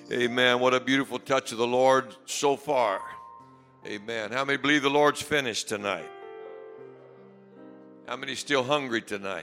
Amen. What a beautiful touch of the Lord so far. Amen. How many believe the Lord's finished tonight? How many still hungry tonight?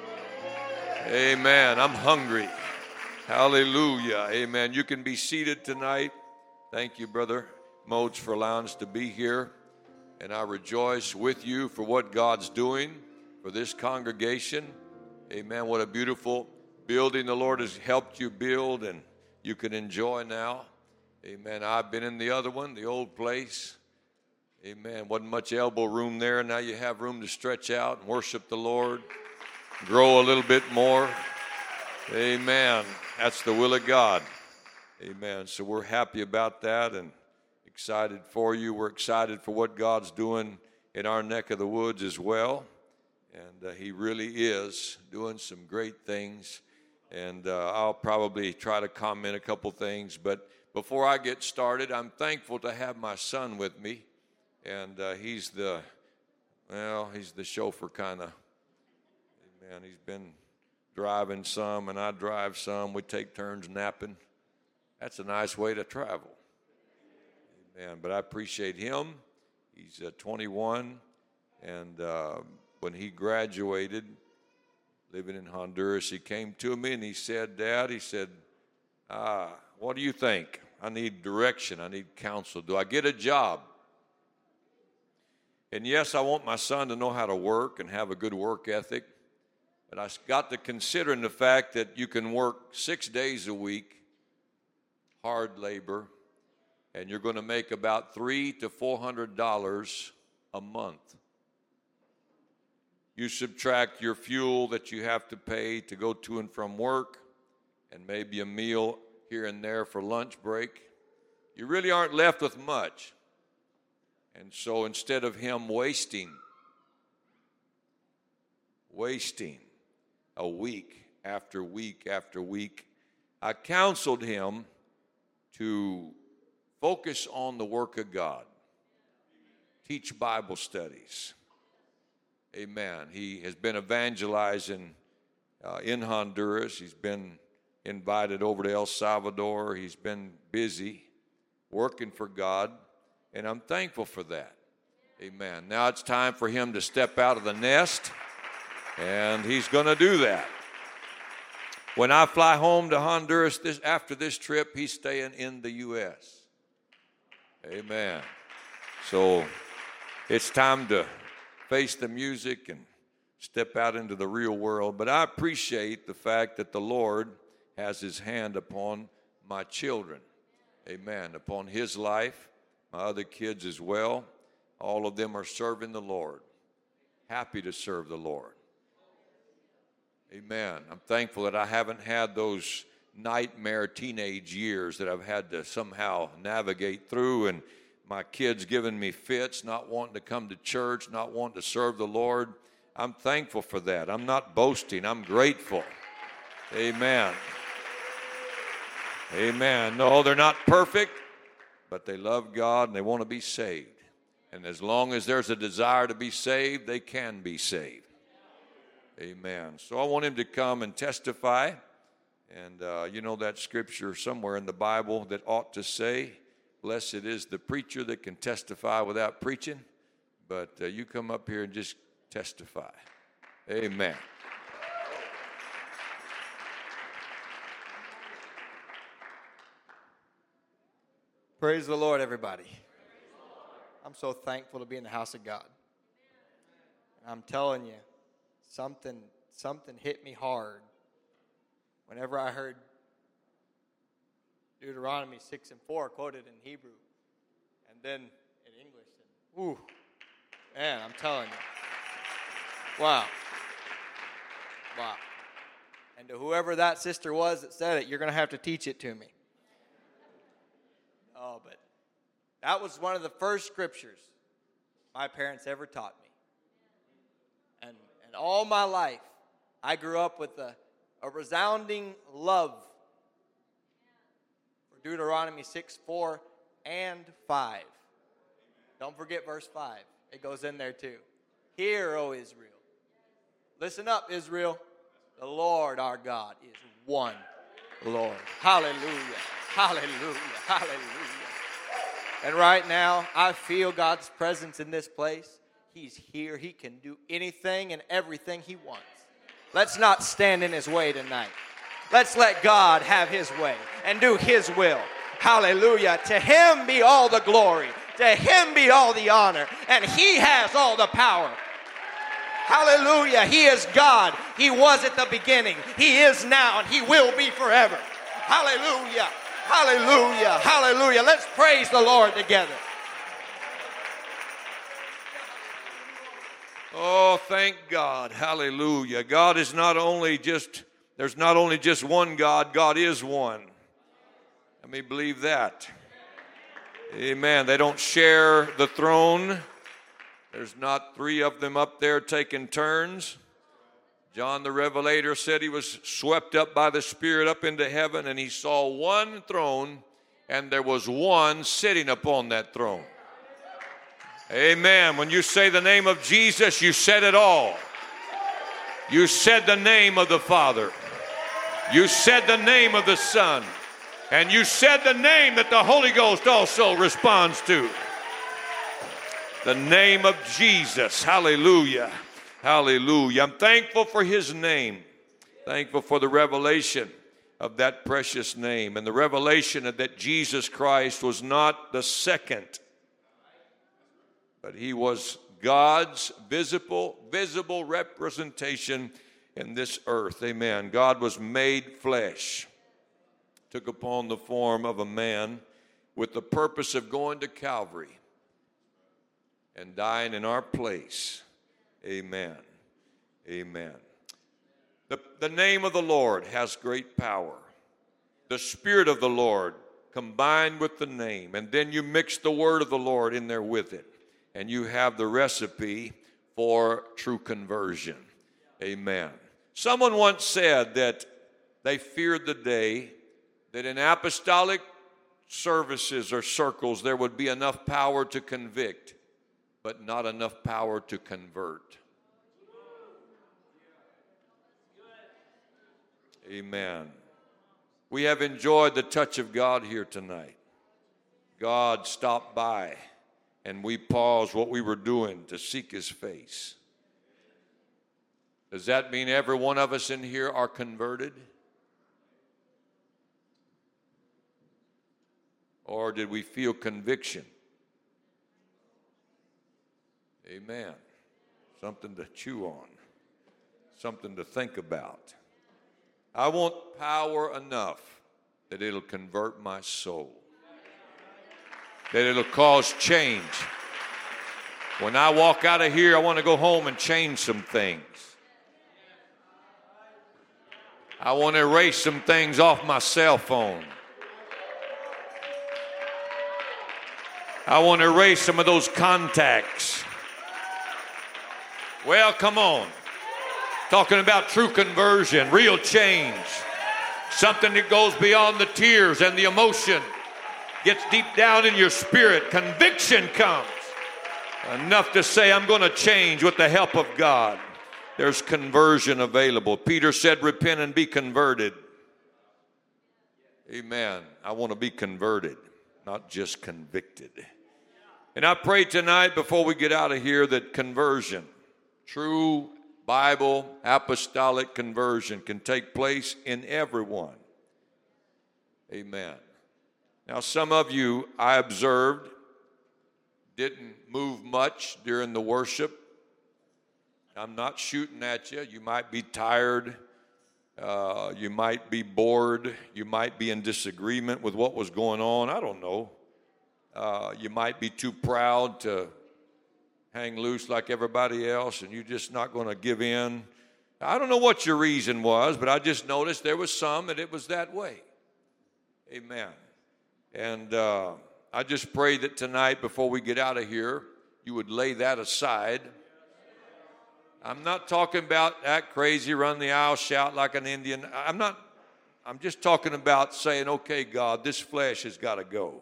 Amen. I'm hungry. Hallelujah. Amen. You can be seated tonight. Thank you, Brother Modes, for allowing us to be here. And I rejoice with you for what God's doing for this congregation. Amen. What a beautiful building the Lord has helped you build and you can enjoy now. Amen. I've been in the other one, the old place. Amen. Wasn't much elbow room there. Now you have room to stretch out and worship the Lord. Grow a little bit more. Amen. That's the will of God. Amen. So we're happy about that and excited for you. We're excited for what God's doing in our neck of the woods as well. And he really is doing some great things. And I'll probably try to comment a couple things. But before I get started, I'm thankful to have my son with me. And he's the chauffeur kind of. Man, he's been driving some, and I drive some. We take turns napping. That's a nice way to travel. Amen. But I appreciate him. He's 21. And when he graduated, living in Honduras, he came to me and he said, Dad, what do you think? I need direction. I need counsel. Do I get a job? And yes, I want my son to know how to work and have a good work ethic. But I got to considering the fact that you can work 6 days a week, hard labor, and you're going to make about $300 to $400 a month. You subtract your fuel that you have to pay to go to and from work and maybe a meal here and there for lunch break. You really aren't left with much. And so instead of him wasting a week after week after week, I counseled him to focus on the work of God, teach Bible studies. Amen. He has been evangelizing in Honduras. He's been invited over to El Salvador. He's been busy working for God, and I'm thankful for that. Amen. Now it's time for him to step out of the nest, and he's going to do that. When I fly home to Honduras after this trip, he's staying in the U.S. Amen. So it's time to face the music and step out into the real world. But I appreciate the fact that the Lord has his hand upon my children. Amen. Upon his life, my other kids as well. All of them are serving the Lord. Happy to serve the Lord. Amen. I'm thankful that I haven't had those nightmare teenage years that I've had to somehow navigate through, and my kids giving me fits, not wanting to come to church, not wanting to serve the Lord. I'm thankful for that. I'm not boasting. I'm grateful. Amen. Amen. No, they're not perfect, but they love God and they want to be saved. And as long as there's a desire to be saved, they can be saved. Amen. So I want him to come and testify. And you know that scripture somewhere in the Bible that ought to say, blessed is the preacher that can testify without preaching. But you come up here and just testify. Amen. Praise the Lord, everybody. I'm so thankful to be in the house of God. And I'm telling you, something hit me hard whenever I heard Deuteronomy 6:4 quoted in Hebrew and then in English. And, ooh, man, I'm telling you. Wow. And to whoever that sister was that said it, you're going to have to teach it to me. Oh, but that was one of the first scriptures my parents ever taught me. And all my life, I grew up with a resounding love for Deuteronomy 6:4 and 5. Don't forget verse 5. It goes in there too. Hear, O Israel. Listen up, Israel. The Lord our God is one Lord. Hallelujah. Hallelujah. Hallelujah. And right now, I feel God's presence in this place. He's here. He can do anything and everything He wants. Let's not stand in His way tonight. Let's let God have His way and do His will. Hallelujah. To Him be all the glory. To Him be all the honor. And He has all the power. Hallelujah. He is God. He was at the beginning. He is now, and He will be forever. Hallelujah. Hallelujah. Hallelujah. Let's praise the Lord together. Oh, thank God. Hallelujah. God is not only just, there's not only just one God, God is one. Let me believe that. Amen. They don't share the throne. There's not three of them up there taking turns. John the Revelator said he was swept up by the Spirit up into heaven, and he saw one throne, and there was one sitting upon that throne. Amen. When you say the name of Jesus, you said it all. You said the name of the Father. You said the name of the Son. And you said the name that the Holy Ghost also responds to. The name of Jesus. Hallelujah. Hallelujah. I'm thankful for His name. Thankful for the revelation of that precious name. And the revelation that Jesus Christ was not the second, but He was God's visible representation in this earth. Amen. God was made flesh, took upon the form of a man with the purpose of going to Calvary and dying in our place. Amen. Amen. The name of the Lord has great power. The Spirit of the Lord combined with the name, and then you mix the word of the Lord in there with it, and you have the recipe for true conversion. Amen. Someone once said that they feared the day that in apostolic services or circles there would be enough power to convict, but not enough power to convert. Amen. We have enjoyed the touch of God here tonight. God stopped by, and we paused what we were doing to seek His face. Does that mean every one of us in here are converted? Or did we feel conviction? Amen. Something to chew on. Something to think about. I want power enough that it'll convert my soul. That it'll cause change. When I walk out of here, I want to go home and change some things. I want to erase some things off my cell phone. I want to erase some of those contacts. Well, come on. Talking about true conversion, real change. Something that goes beyond the tears and the emotion. Gets deep down in your spirit. Conviction comes. Enough to say, I'm going to change with the help of God. There's conversion available. Peter said, repent and be converted. Amen. I want to be converted, not just convicted. And I pray tonight before we get out of here that conversion, true Bible apostolic conversion, can take place in everyone. Amen. Now, some of you, I observed, didn't move much during the worship. I'm not shooting at you. You might be tired. You might be bored. You might be in disagreement with what was going on. I don't know. You might be too proud to hang loose like everybody else, and you're just not going to give in. I don't know what your reason was, but I just noticed there was some that it was that way. Amen. And I just pray that tonight, before we get out of here, you would lay that aside. I'm not talking about act crazy, run the aisle, shout like an Indian. I'm just talking about saying, okay, God, this flesh has got to go.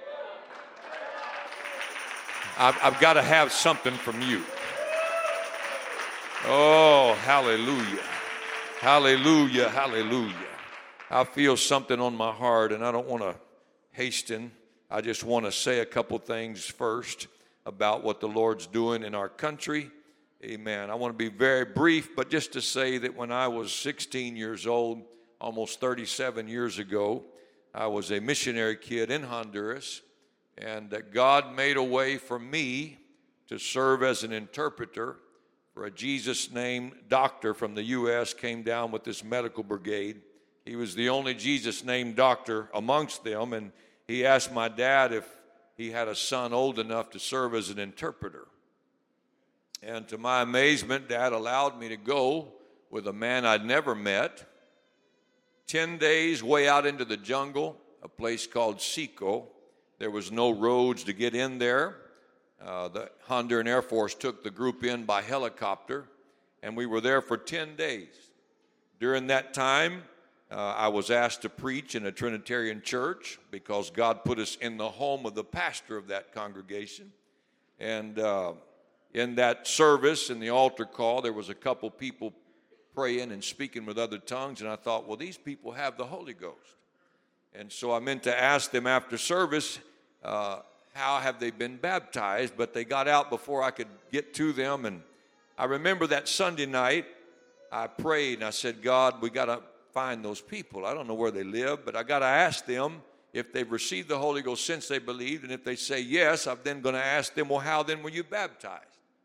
I've got to have something from you. Oh, hallelujah. Hallelujah, hallelujah. I feel something on my heart, and I don't want to hasten. I just want to say a couple things first about what the Lord's doing in our country. Amen. I want to be very brief, but just to say that when I was 16 years old, almost 37 years ago, I was a missionary kid in Honduras, and that God made a way for me to serve as an interpreter for a Jesus-named doctor from the U.S. came down with this medical brigade. He was the only Jesus-named doctor amongst them, and he asked my dad if he had a son old enough to serve as an interpreter. And to my amazement, Dad allowed me to go with a man I'd never met. 10 days way out into the jungle, a place called Sico. There was no roads to get in there. The Honduran Air Force took the group in by helicopter, and we were there for 10 days. During that time, I was asked to preach in a Trinitarian church because God put us in the home of the pastor of that congregation. And in that service, in the altar call, there was a couple people praying and speaking with other tongues, and I thought, well, these people have the Holy Ghost. And so I meant to ask them after service, how have they been baptized? But they got out before I could get to them. And I remember that Sunday night, I prayed and I said, God, we got to find those people. I don't know where they live, but I got to ask them if they've received the Holy Ghost since they believed. And if they say yes, I'm then going to ask them, well, how then were you baptized?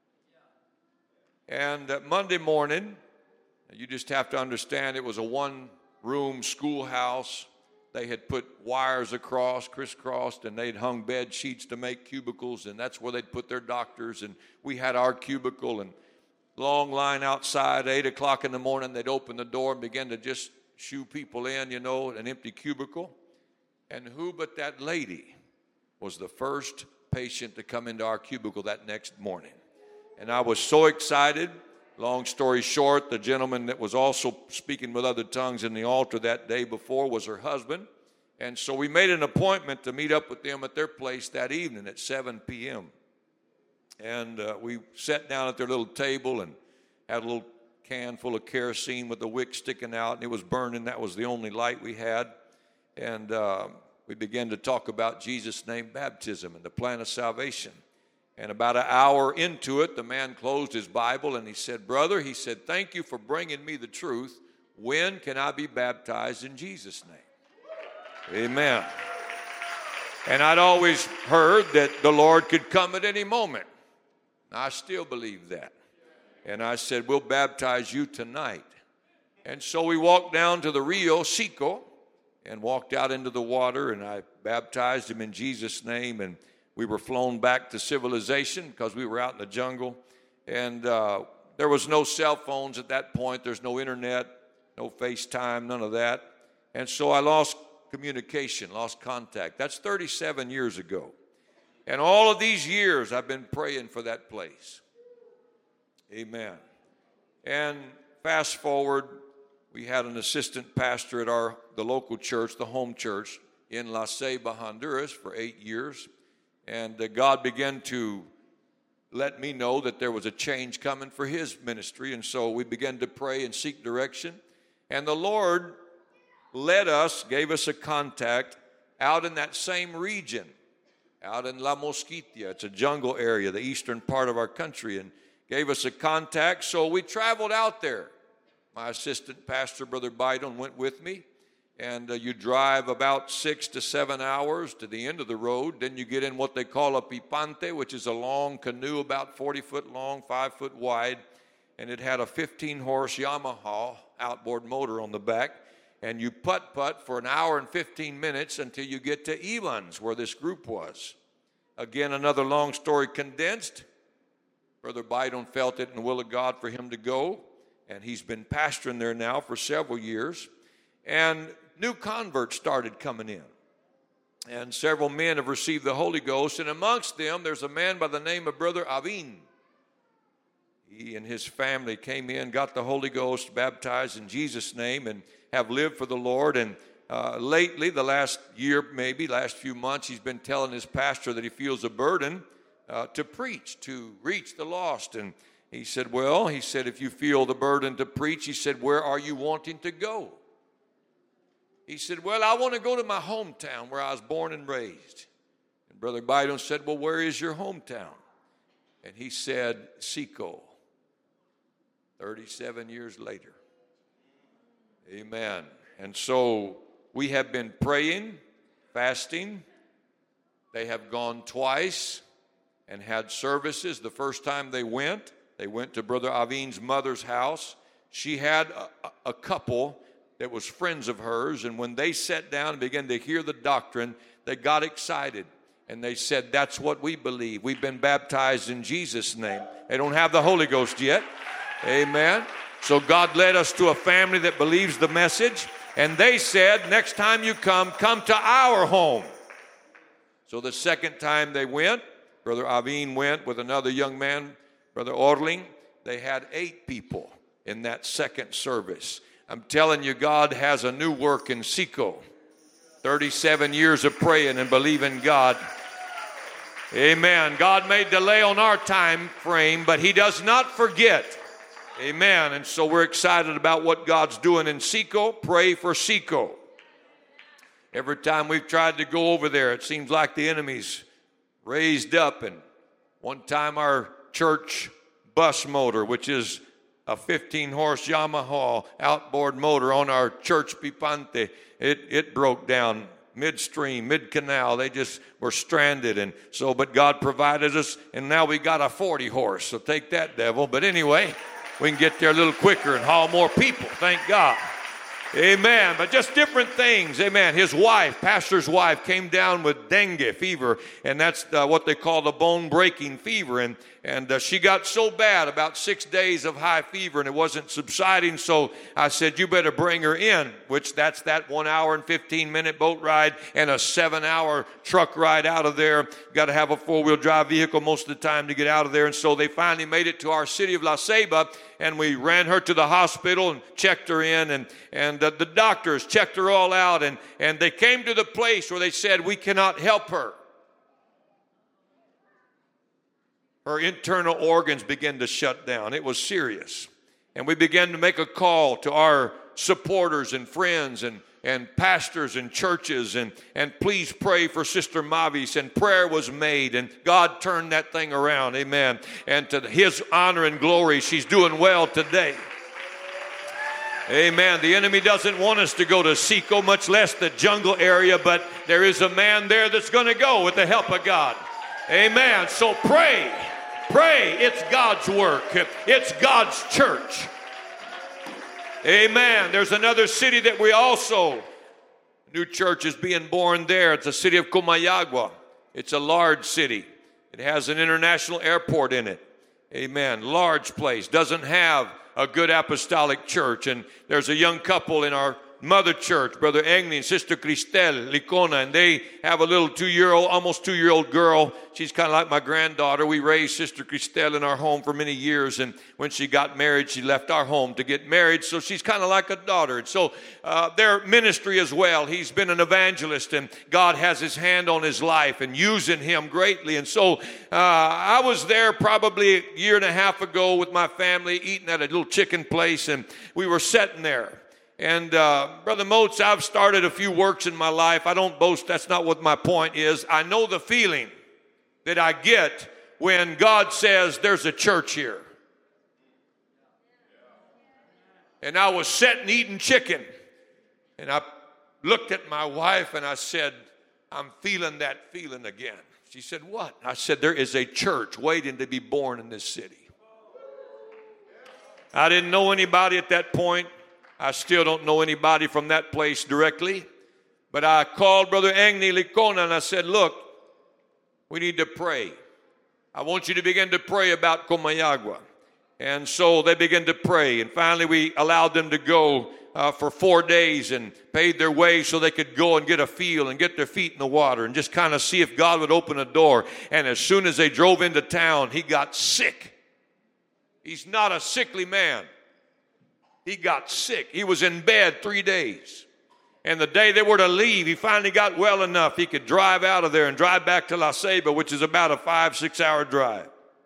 And Monday morning, you just have to understand it was a one-room schoolhouse. They had put wires across, crisscrossed, and they'd hung bed sheets to make cubicles, and that's where they'd put their doctors. And we had our cubicle, and long line outside, 8 o'clock in the morning, they'd open the door and begin to just shoo people in, you know, an empty cubicle. And who but that lady was the first patient to come into our cubicle that next morning. And I was so excited. Long story short, the gentleman that was also speaking with other tongues in the altar that day before was her husband. And so we made an appointment to meet up with them at their place that evening at 7 p.m. And we sat down at their little table and had a little can full of kerosene with the wick sticking out, and it was burning. That was the only light we had. And we began to talk about Jesus' name baptism and the plan of salvation. And about an hour into it, the man closed his Bible and he said, brother, he said, thank you for bringing me the truth. When can I be baptized in Jesus' name? Amen. And I'd always heard that the Lord could come at any moment. I still believe that. And I said, we'll baptize you tonight. And so we walked down to the Rio Sico and walked out into the water, and I baptized him in Jesus' name. And we were flown back to civilization because we were out in the jungle. And there was no cell phones at that point. There's no internet, no FaceTime, none of that. And so I lost communication, lost contact. That's 37 years ago. And all of these years I've been praying for that place. Amen. And fast forward, we had an assistant pastor at the local church, the home church, in La Ceiba, Honduras for 8 years. And God began to let me know that there was a change coming for his ministry. And so we began to pray and seek direction. And the Lord led us, gave us a contact out in that same region, out in La Mosquitia. It's a jungle area, the eastern part of our country, and gave us a contact. So we traveled out there. My assistant pastor, Brother Biden, went with me. And you drive about 6 to 7 hours to the end of the road. Then you get in what they call a pipante, which is a long canoe about 40 foot long, 5 foot wide. And it had a 15-horse Yamaha outboard motor on the back. And you putt-putt for an hour and 15 minutes until you get to Evans, where this group was. Again, another long story condensed. Brother Biden felt it in the will of God for him to go. And he's been pastoring there now for several years. And new converts started coming in. And several men have received the Holy Ghost. And amongst them, there's a man by the name of Brother Avin. He and his family came in, got the Holy Ghost, baptized in Jesus' name, and have lived for the Lord. And lately, the last year, maybe, last few months, he's been telling his pastor that he feels a burden to preach, to reach the lost. And he said, well, if you feel the burden to preach, he said, where are you wanting to go? He said, well, I want to go to my hometown where I was born and raised. And Brother Biden said, well, where is your hometown? And he said, Seco. 37 years later. Amen. And so we have been praying, fasting. They have gone twice and had services. The first time they went to Brother Avin's mother's house. She had a couple that was friends of hers, and when they sat down and began to hear the doctrine, they got excited. And they said, that's what we believe. We've been baptized in Jesus' name. They don't have the Holy Ghost yet. Amen. So God led us to a family that believes the message. And they said, next time you come to our home. So the second time they went, Brother Avin went with another young man, Brother Orling. They had 8 people in that second service. I'm telling you, God has a new work in Seco. 37 years of praying and believing God. Amen. God may delay on our time frame, but He does not forget. Amen. And so we're excited about what God's doing in Seco. Pray for Seco. Every time we've tried to go over there, it seems like the enemy's raised up. And one time our church bus motor, which is a 15-horse Yamaha outboard motor on our church Pipante, it broke down midstream, mid-canal. They just were stranded. And so, but God provided us, and now we got a 40-horse. So take that, devil. But anyway, we can get there a little quicker and haul more people. Thank God. Amen. But just different things. Amen. His wife, pastor's wife, came down with dengue fever, and that's what they call the bone-breaking fever. And she got so bad, about 6 days of high fever, and it wasn't subsiding. So I said, you better bring her in, which that's that 1 hour and 15-minute boat ride and a 7-hour truck ride out of there. Got to have a 4-wheel drive vehicle most of the time to get out of there. And so they finally made it to our city of La Ceiba, and we ran her to the hospital and checked her in, and the doctors checked her all out, and they came to the place where they said, we cannot help her. Her internal organs began to shut down. It was serious. And we began to make a call to our supporters and friends and pastors and churches, and please pray for Sister Mavis. And prayer was made, and God turned that thing around. Amen. And to His honor and glory, she's doing well today. Amen. The enemy doesn't want us to go to Seco, much less the jungle area, but there is a man there that's going to go with the help of God. Amen. So pray. Pray. It's God's work. It's God's church. Amen. There's another city that we also, new church is being born there. It's the city of Comayagua. It's a large city. It has an international airport in it. Amen. Large place. Doesn't have a good apostolic church. And there's a young couple in our mother church, Brother Agni and Sister Cristel Licona, and they have a little almost 2-year-old girl. She's kind of like my granddaughter. We raised Sister Cristel in our home for many years, and when she got married, she left our home to get married, so she's kind of like a daughter. And so their ministry as well, he's been an evangelist, and God has His hand on his life and using him greatly. And so I was there probably a year and a half ago with my family, eating at a little chicken place, and we were sitting there. And Brother Moats, I've started a few works in my life. I don't boast. That's not what my point is. I know the feeling that I get when God says there's a church here. And I was sitting eating chicken. And I looked at my wife and I said, I'm feeling that feeling again. She said, what? I said, there is a church waiting to be born in this city. I didn't know anybody at that point. I still don't know anybody from that place directly. But I called Brother Agni Licona and I said, look, we need to pray. I want you to begin to pray about Comayagua. And so they began to pray. And finally we allowed them to go for 4 days and paid their way so they could go and get a feel and get their feet in the water and just kind of see if God would open a door. And as soon as they drove into town, he got sick. He's not a sickly man. He got sick. He was in bed 3 days. And the day they were to leave, he finally got well enough he could drive out of there and drive back to La Ceiba, which is about a 5-6 hour drive.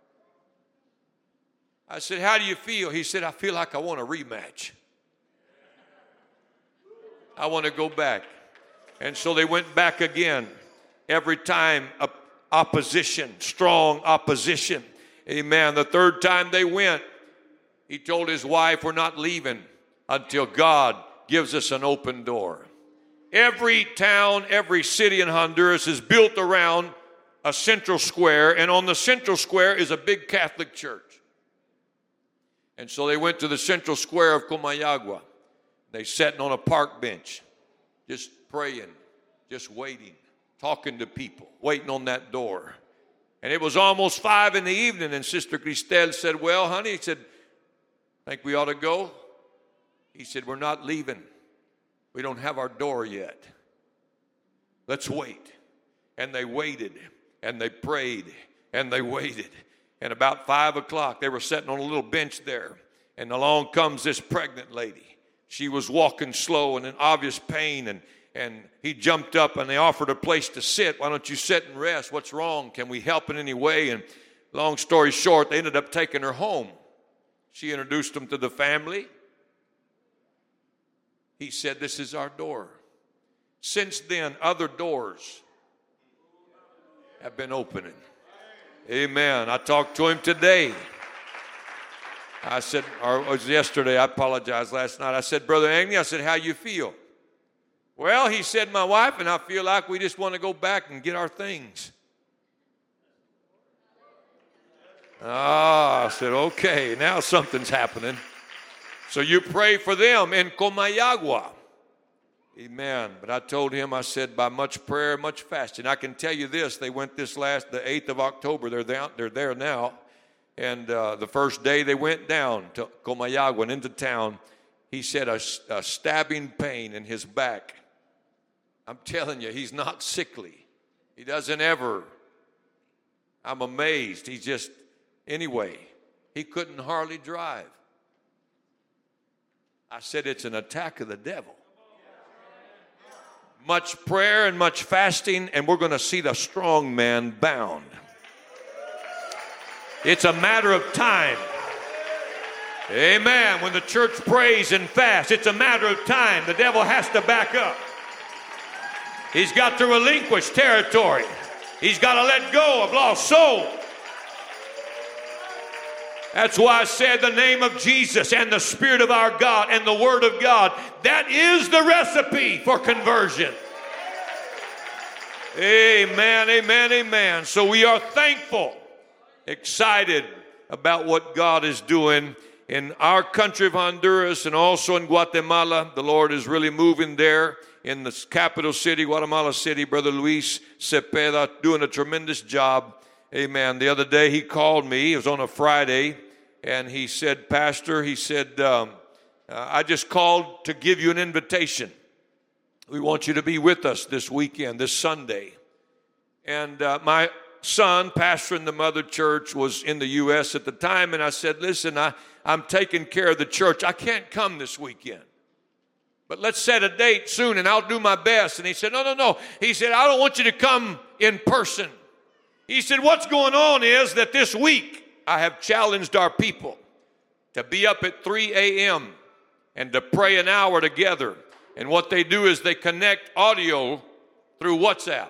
I said, how do you feel? He said, I feel like I want a rematch. I want to go back. And so they went back again. Every time, opposition, strong opposition. Amen. The third time they went, he told his wife, we're not leaving until God gives us an open door. Every town, every city in Honduras is built around a central square, and on the central square is a big Catholic church. And so they went to the central square of Comayagua. They sat on a park bench, just praying, just waiting, talking to people, waiting on that door. And it was almost 5 p.m, and Sister Cristel said, well, honey, he said, think we ought to go? He said, we're not leaving. We don't have our door yet. Let's wait. And they waited, and they prayed, and they waited. And about 5 o'clock, they were sitting on a little bench there, and along comes this pregnant lady. She was walking slow and in obvious pain, and he jumped up, and they offered her a place to sit. Why don't you sit and rest? What's wrong? Can we help in any way? And long story short, they ended up taking her home. She introduced them to the family. He said, this is our door. Since then, other doors have been opening. Amen. I talked to him today. I said, or it was yesterday, I apologize, last night. I said, Brother Agnew, I said, how you feel? Well, he said, my wife and I feel like we just want to go back and get our things. I said, okay, now something's happening. So you pray for them in Comayagua. Amen. But I told him, I said, by much prayer, much fasting. I can tell you this, they went the 8th of October. They're there now. And the first day they went down to Comayagua and into town, he said a stabbing pain in his back. I'm telling you, he's not sickly. He doesn't ever. I'm amazed. He just, anyway, he couldn't hardly drive. I said, it's an attack of the devil. Much prayer and much fasting, and we're going to see the strong man bound. It's a matter of time. Amen. When the church prays and fasts, it's a matter of time. The devil has to back up. He's got to relinquish territory. He's got to let go of lost souls. That's why I said the name of Jesus and the Spirit of our God and the Word of God. That is the recipe for conversion. Amen, amen, amen. So we are thankful, excited about what God is doing in our country of Honduras and also in Guatemala. The Lord is really moving there in the capital city, Guatemala City. Brother Luis Cepeda doing a tremendous job. Amen. The other day he called me. It was on a Friday. And he said, Pastor, he said, I just called to give you an invitation. We want you to be with us this weekend, this Sunday. And my son, pastor in the mother church, was in the U.S. at the time. And I said, listen, I'm taking care of the church. I can't come this weekend. But let's set a date soon, and I'll do my best. And he said, no. He said, I don't want you to come in person. He said, what's going on is that this week, I have challenged our people to be up at 3 a.m. and to pray an hour together. And what they do is they connect audio through WhatsApp.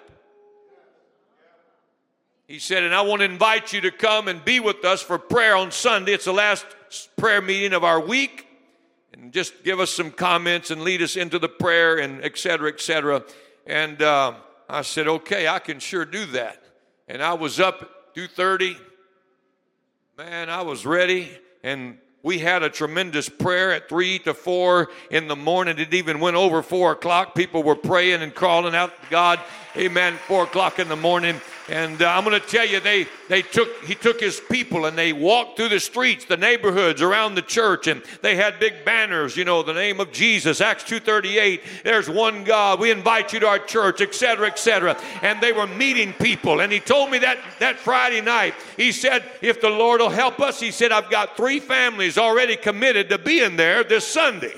He said, and I want to invite you to come and be with us for prayer on Sunday. It's the last prayer meeting of our week. And just give us some comments and lead us into the prayer and et cetera, et cetera. And I said, okay, I can sure do that. And I was up at 2:30. Man, I was ready, and we had a tremendous prayer at 3 to 4 in the morning. It even went over 4 o'clock. People were praying and calling out to God. Amen. 4 o'clock in the morning. And I'm going to tell you, he took his people and they walked through the streets, the neighborhoods around the church, and they had big banners, the name of Jesus, Acts 2:38, there's one God, we invite you to our church, etc., etc. And they were meeting people. And he told me that Friday night, he said, if the Lord will help us, he said, I've got 3 families already committed to being there this Sunday.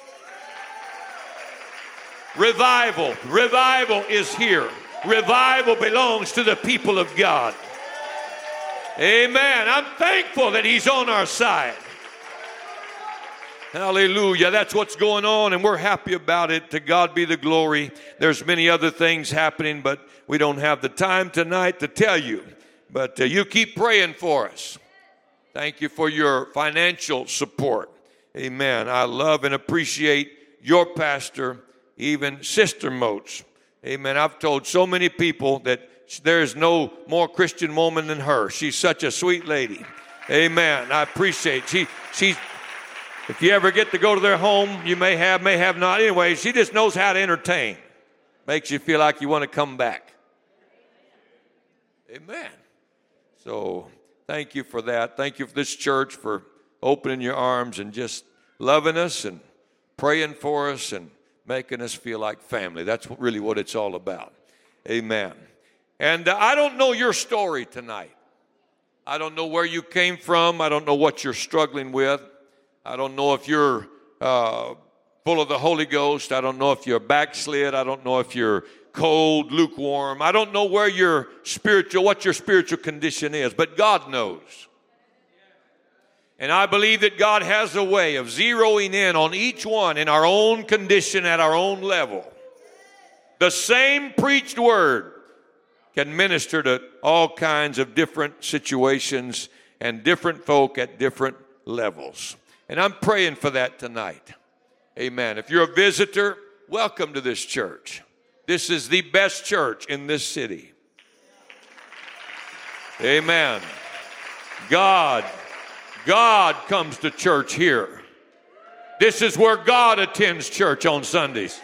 Revival is here. Revival belongs to the people of God. Amen. I'm thankful that he's on our side. Hallelujah. That's what's going on, and we're happy about it. To God be the glory. There's many other things happening, but we don't have the time tonight to tell you. But you keep praying for us. Thank you for your financial support. Amen. I love and appreciate your pastor, even Sister Moats. Amen. I've told so many people that there is no more Christian woman than her. She's such a sweet lady. Amen. I appreciate she's if you ever get to go to their home, you may have not. Anyway, she just knows how to entertain. Makes you feel like you want to come back. Amen. So thank you for that. Thank you for this church for opening your arms and just loving us and praying for us and making us feel like family. That's really what it's all about. Amen. And I don't know your story tonight. I don't know where you came from. I don't know what you're struggling with. I don't know if you're full of the Holy Ghost. I don't know if you're backslid. I don't know if you're cold, lukewarm. I don't know what your spiritual condition is, but God knows. And I believe that God has a way of zeroing in on each one in our own condition at our own level. The same preached word can minister to all kinds of different situations and different folk at different levels. And I'm praying for that tonight. Amen. If you're a visitor, welcome to this church. This is the best church in this city. Amen. God comes to church here. This is where God attends church on Sundays.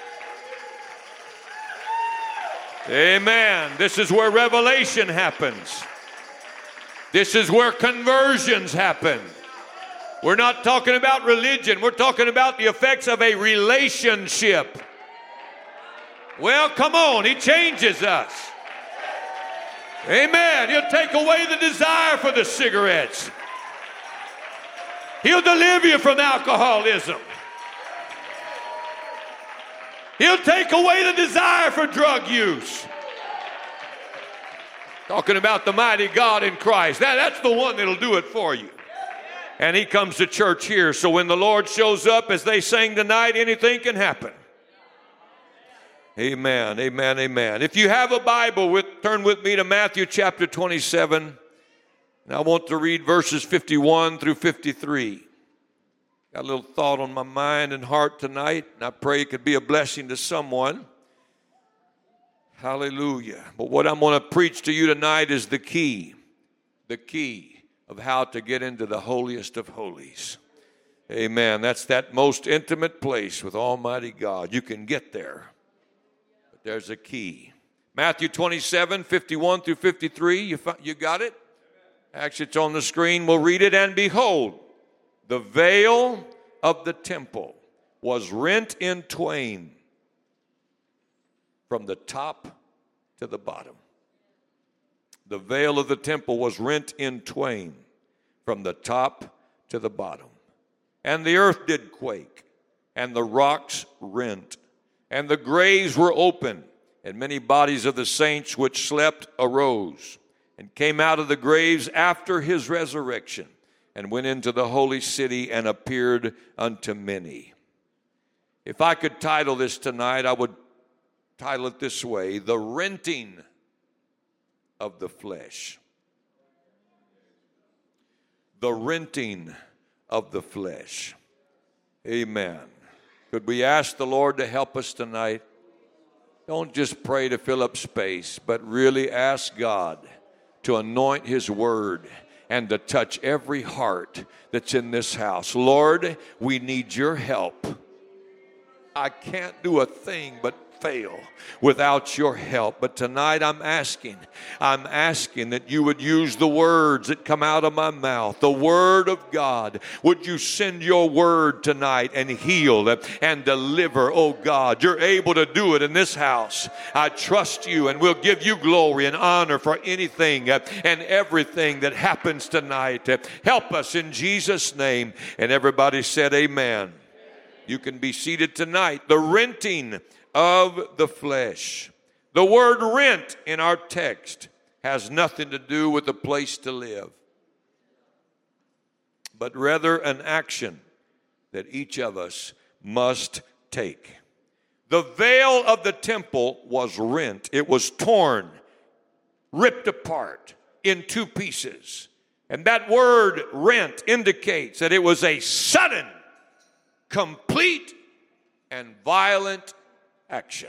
Amen. This is where revelation happens. This is where conversions happen. We're not talking about religion. We're talking about the effects of a relationship. Well, come on. He changes us. Amen. He'll take away the desire for the cigarettes. He'll deliver you from alcoholism. He'll take away the desire for drug use. Talking about the mighty God in Christ. That's the one that'll do it for you. And he comes to church here. So when the Lord shows up, as they sang tonight, anything can happen. Amen, amen, amen. If you have a Bible, turn with me to Matthew chapter 27. And I want to read verses 51 through 53. Got a little thought on my mind and heart tonight, and I pray it could be a blessing to someone. Hallelujah. But what I'm going to preach to you tonight is the key of how to get into the holiest of holies. Amen. That's that most intimate place with Almighty God. You can get there, but there's a key. Matthew 27, 51 through 53. You got it? Actually, it's on the screen. We'll read it. And behold, the veil of the temple was rent in twain from the top to the bottom. The veil of the temple was rent in twain from the top to the bottom. And the earth did quake, and the rocks rent, and the graves were open, and many bodies of the saints which slept arose, and came out of the graves after his resurrection, and went into the holy city and appeared unto many. If I could title this tonight, I would title it this way: The Renting of the Flesh. The renting of the flesh. Amen. Could we ask the Lord to help us tonight? Don't just pray to fill up space, but really ask God to anoint his word and to touch every heart that's in this house. Lord, we need your help. I can't do a thing but fail without your help. But tonight I'm asking that you would use the words that come out of my mouth, the word of God. Would you send your word tonight and heal and deliver? Oh God, you're able to do it in this house. I trust you, and we'll give you glory and honor for anything and everything that happens tonight. Help us in Jesus' name. And everybody said amen. You can be seated tonight. The renting of the flesh. The word rent in our text has nothing to do with a place to live, but rather an action that each of us must take. The veil of the temple was rent. It was torn, ripped apart in two pieces. And that word rent indicates that it was a sudden, complete, and violent action.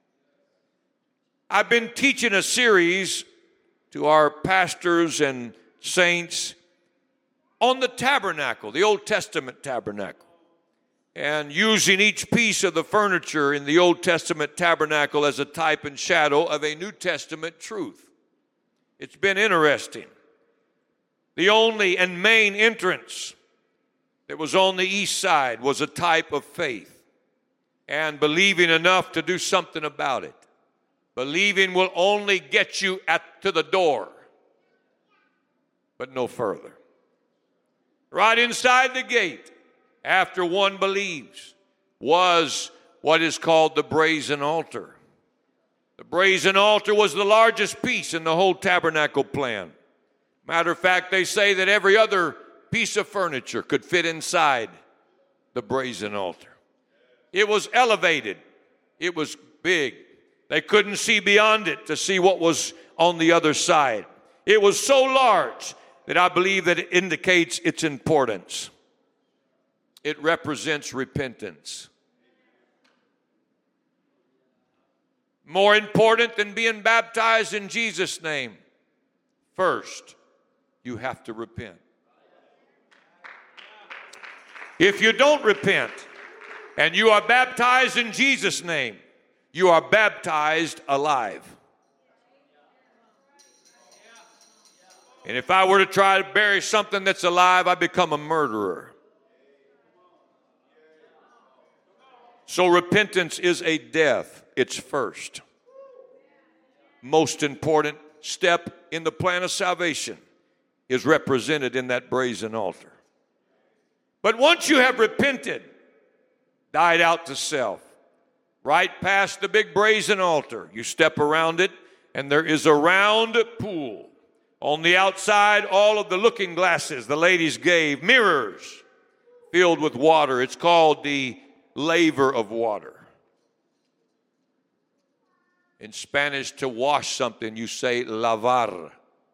I've been teaching a series to our pastors and saints on the tabernacle, the Old Testament tabernacle, and using each piece of the furniture in the Old Testament tabernacle as a type and shadow of a New Testament truth. It's been interesting. The only and main entrance that was on the east side was a type of faith and believing enough to do something about it. Believing will only get you to the door, but no further. Right inside the gate, after one believes, was what is called the brazen altar. The brazen altar was the largest piece in the whole tabernacle plan. Matter of fact, they say that every other piece of furniture could fit inside the brazen altar. It was elevated. It was big. They couldn't see beyond it to see what was on the other side. It was so large that I believe that it indicates its importance. It represents repentance. More important than being baptized in Jesus' name, first, you have to repent. If you don't repent and you are baptized in Jesus' name, you are baptized alive. And if I were to try to bury something that's alive, I become a murderer. So repentance is a death. It's first. Most important step in the plan of salvation is represented in that brazen altar. But once you have repented, died out to self, right past the big brazen altar, you step around it, and there is a round pool. On the outside, all of the looking glasses the ladies gave, mirrors filled with water. It's called the laver of water. In Spanish, to wash something, you say lavar.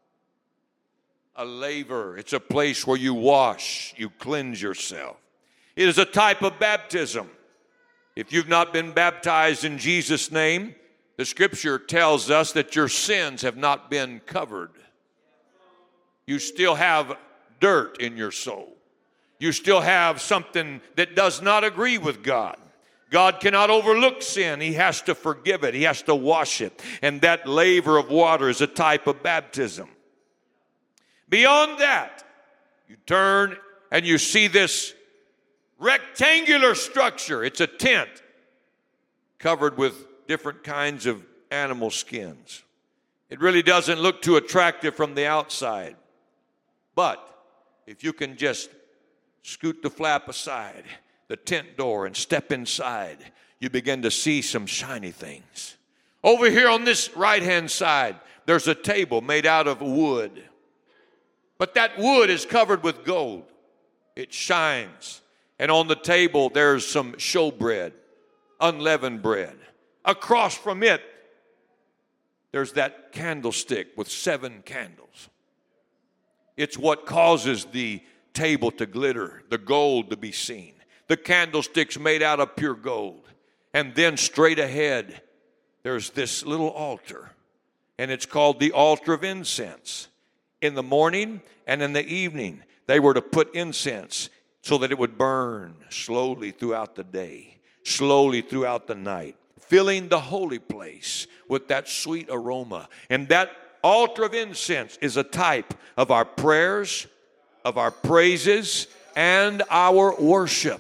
A laver, it's a place where you wash, you cleanse yourself. It is a type of baptism. If you've not been baptized in Jesus' name, the scripture tells us that your sins have not been covered. You still have dirt in your soul. You still have something that does not agree with God. God cannot overlook sin. He has to forgive it. He has to wash it. And that laver of water is a type of baptism. Beyond that, you turn and you see this rectangular structure. It's a tent covered with different kinds of animal skins. It really doesn't look too attractive from the outside. But if you can just scoot the flap aside, the tent door, and step inside, you begin to see some shiny things. Over here on this right-hand side, there's a table made out of wood. But that wood is covered with gold. It shines. And on the table, there's some showbread, unleavened bread. Across from it, there's that candlestick with 7 candles. It's what causes the table to glitter, the gold to be seen. The candlestick's made out of pure gold. And then straight ahead, there's this little altar. And it's called the altar of incense. In the morning and in the evening, they were to put incense so that it would burn slowly throughout the day, slowly throughout the night, filling the holy place with that sweet aroma. And that altar of incense is a type of our prayers, of our praises, and our worship.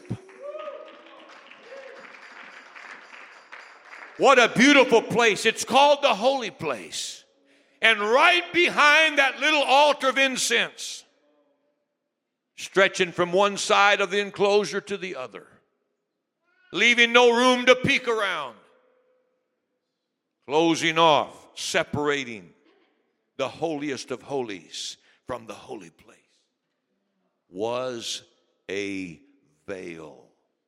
What a beautiful place. It's called the holy place. And right behind that little altar of incense, stretching from one side of the enclosure to the other, leaving no room to peek around, closing off, separating the holiest of holies from the holy place, was a veil.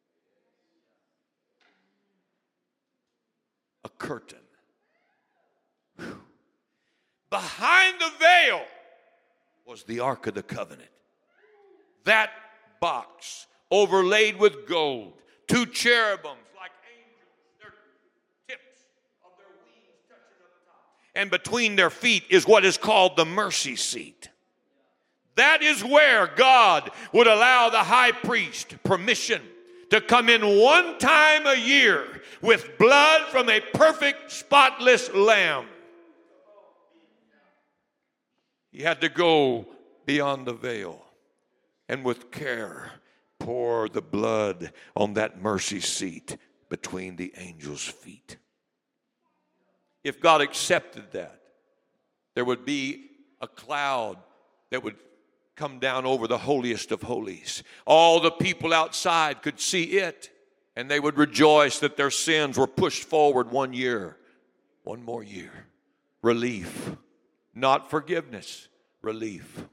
A curtain. Whew. Behind the veil was the Ark of the Covenant. That box overlaid with gold. 2 cherubims like angels, their tips of their wings touching up top. And between their feet is what is called the mercy seat. That is where God would allow the high priest permission to come in one time a year with blood from a perfect, spotless lamb. He had to go beyond the veil and with care pour the blood on that mercy seat between the angel's feet. If God accepted that, there would be a cloud that would come down over the holiest of holies. All the people outside could see it, and they would rejoice that their sins were pushed forward 1 year, 1 more year. Relief, not forgiveness, relief.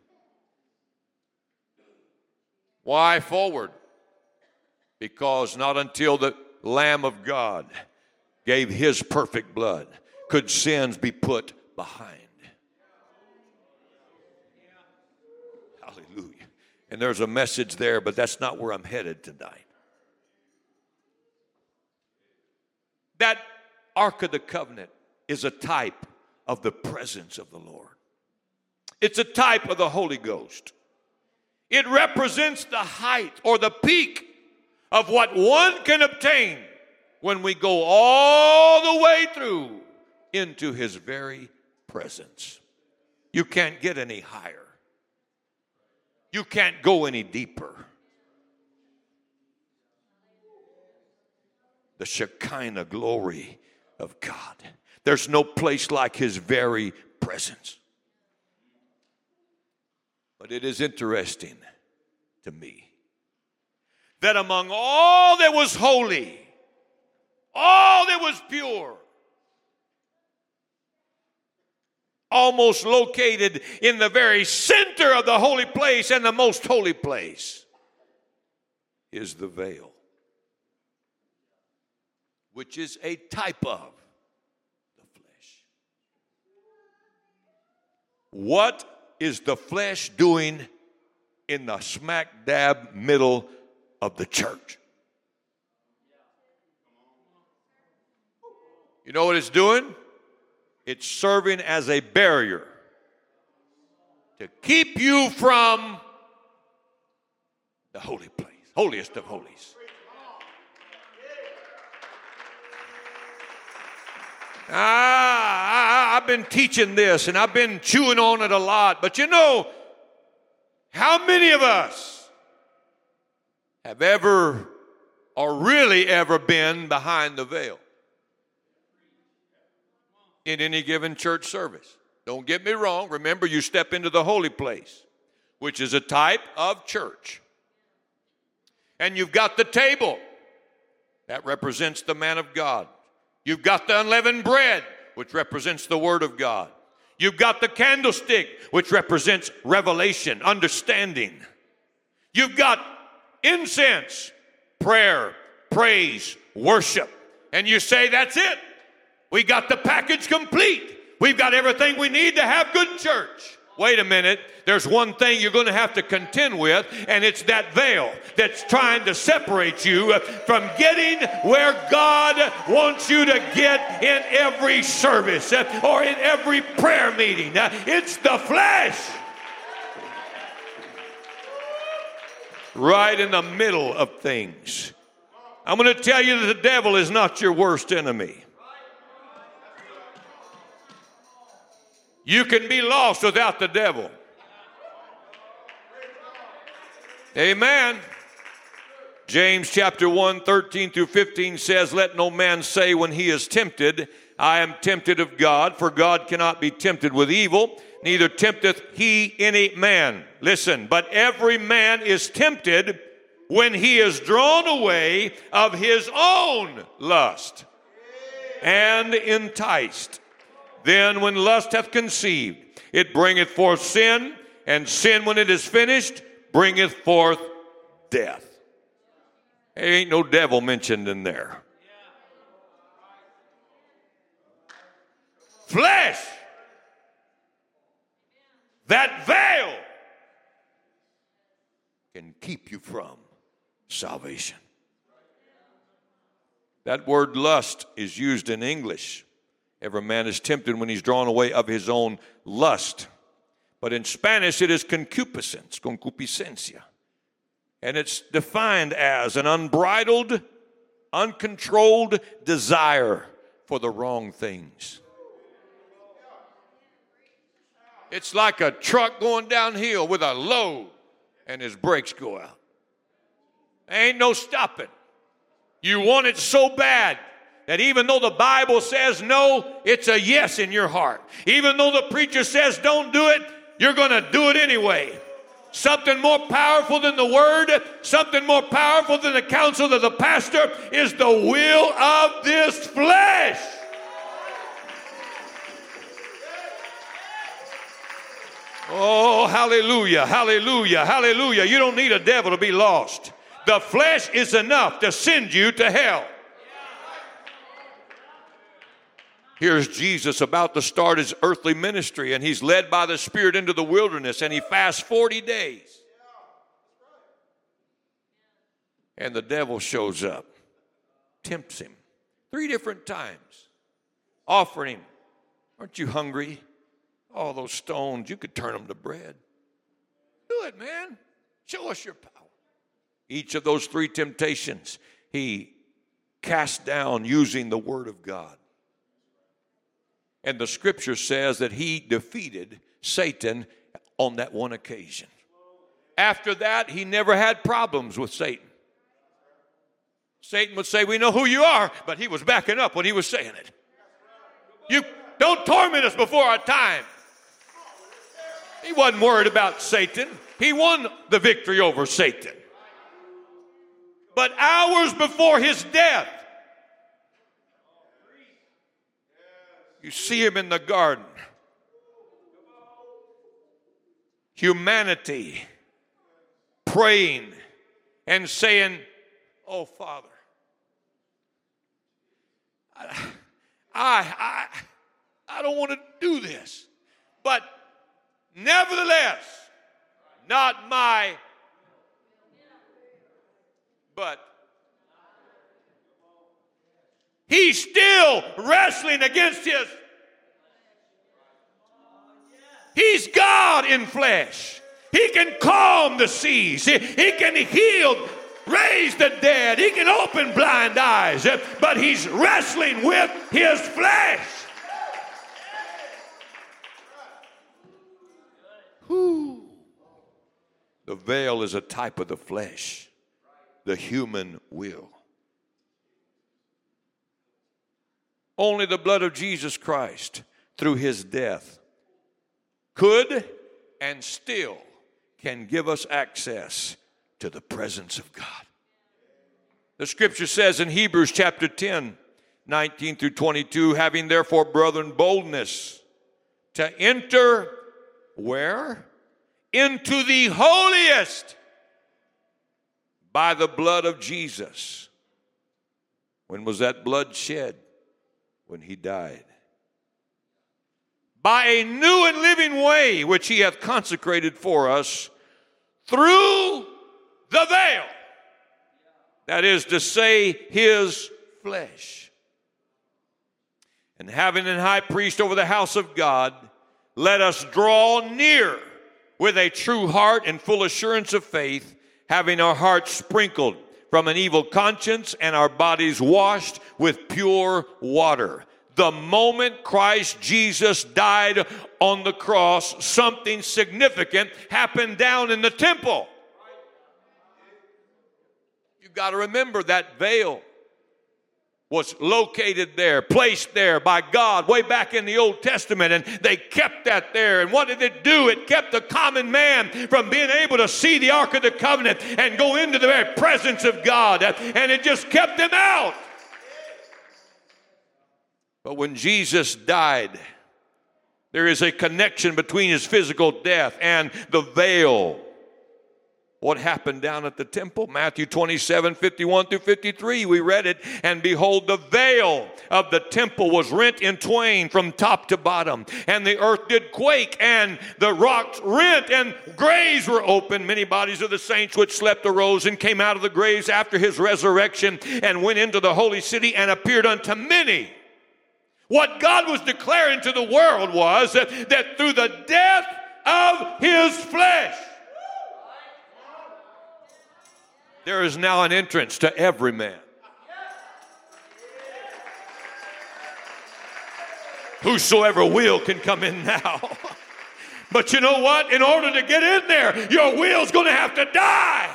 Why forward? Because not until the Lamb of God gave his perfect blood could sins be put behind. Hallelujah. And there's a message there, but that's not where I'm headed tonight. That Ark of the Covenant is a type of the presence of the Lord. It's a type of the Holy Ghost. It represents the height or the peak of what one can obtain when we go all the way through into his very presence. You can't get any higher. You can't go any deeper. The Shekinah glory of God. There's no place like his very presence. But it is interesting to me that among all that was holy, all that was pure, almost located in the very center of the holy place and the most holy place, is the veil, which is a type of the flesh. What is the flesh doing in the smack dab middle of the church? You know what it's doing? It's serving as a barrier to keep you from the holy place, holiest of holies. I've been teaching this and I've been chewing on it a lot, but you know, how many of us have ever or really ever been behind the veil in any given church service? Don't get me wrong. Remember, you step into the holy place, which is a type of church. And you've got the table. That represents the man of God. You've got the unleavened bread, which represents the Word of God. You've got the candlestick, which represents revelation, understanding. You've got incense, prayer, praise, worship. And you say, that's it. We got the package complete. We've got everything we need to have good church. Wait a minute. There's one thing you're going to have to contend with, and it's that veil that's trying to separate you from getting where God wants you to get in every service or in every prayer meeting. It's the flesh. Right in the middle of things. I'm going to tell you that the devil is not your worst enemy. You can be lost without the devil. Amen. James chapter 1, 13 through 15 says, let no man say when he is tempted, I am tempted of God, for God cannot be tempted with evil, neither tempteth he any man. Listen, but every man is tempted when he is drawn away of his own lust and enticed. Then when lust hath conceived, it bringeth forth sin, and sin when it is finished, bringeth forth death. There ain't no devil mentioned in there. Flesh. That veil can keep you from salvation. That word lust is used in English. Every man is tempted when he's drawn away of his own lust. But in Spanish, it is concupiscence, concupiscencia. And it's defined as an unbridled, uncontrolled desire for the wrong things. It's like a truck going downhill with a load and his brakes go out. There ain't no stopping. You want it so bad that even though the Bible says no, it's a yes in your heart. Even though the preacher says don't do it, you're going to do it anyway. Something more powerful than the word, something more powerful than the counsel of the pastor is the will of this flesh. Oh, hallelujah, hallelujah, hallelujah. You don't need a devil to be lost. The flesh is enough to send you to hell. Here's Jesus about to start his earthly ministry, and he's led by the Spirit into the wilderness, and he fasts 40 days. And the devil shows up, tempts him 3 different times, offering him, aren't you hungry? All those stones, you could turn them to bread. Do it, man. Show us your power. Each of those 3 temptations, he cast down using the word of God. And the scripture says that he defeated Satan on that one occasion. After that, he never had problems with Satan. Satan would say, we know who you are, but he was backing up when he was saying it. You don't torment us before our time. He wasn't worried about Satan. He won the victory over Satan. But hours before his death, you see him in the garden. Humanity praying and saying, oh, Father, I don't want to do this. But nevertheless, not my, but he's still wrestling against his. He's God in flesh. He can calm the seas. He can heal, raise the dead. He can open blind eyes. But he's wrestling with his flesh. Whew. The veil is a type of the flesh, the human will. Only the blood of Jesus Christ, through his death, could and still can give us access to the presence of God. The scripture says in Hebrews chapter 10, 19 through 22, having therefore, brethren, boldness to enter where? Into the holiest by the blood of Jesus. When was that blood shed? When he died. By a new and living way which he hath consecrated for us through the veil. That is to say, his flesh. And having an high priest over the house of God, let us draw near with a true heart and full assurance of faith, having our hearts sprinkled from an evil conscience and our bodies washed with pure water. The moment Christ Jesus died on the cross, something significant happened down in the temple. You've got to remember that veil was located there, placed there by God way back in the Old Testament, and they kept that there. And what did it do? It kept the common man from being able to see the Ark of the Covenant and go into the very presence of God, and it just kept them out. But when Jesus died, there is a connection between his physical death and the veil. what happened down at the temple. Matthew 27:51-53, we read it. And behold, the veil of the temple was rent in twain from top to bottom. And the earth did quake, and the rocks rent, and graves were opened. Many bodies of the saints which slept arose and came out of the graves after his resurrection, and went into the holy city and appeared unto many. What God was declaring to the world was that through the death of his flesh, there is now an entrance to every man. Whosoever will can come in now. But you know what? In order to get in there, your will's going to have to die.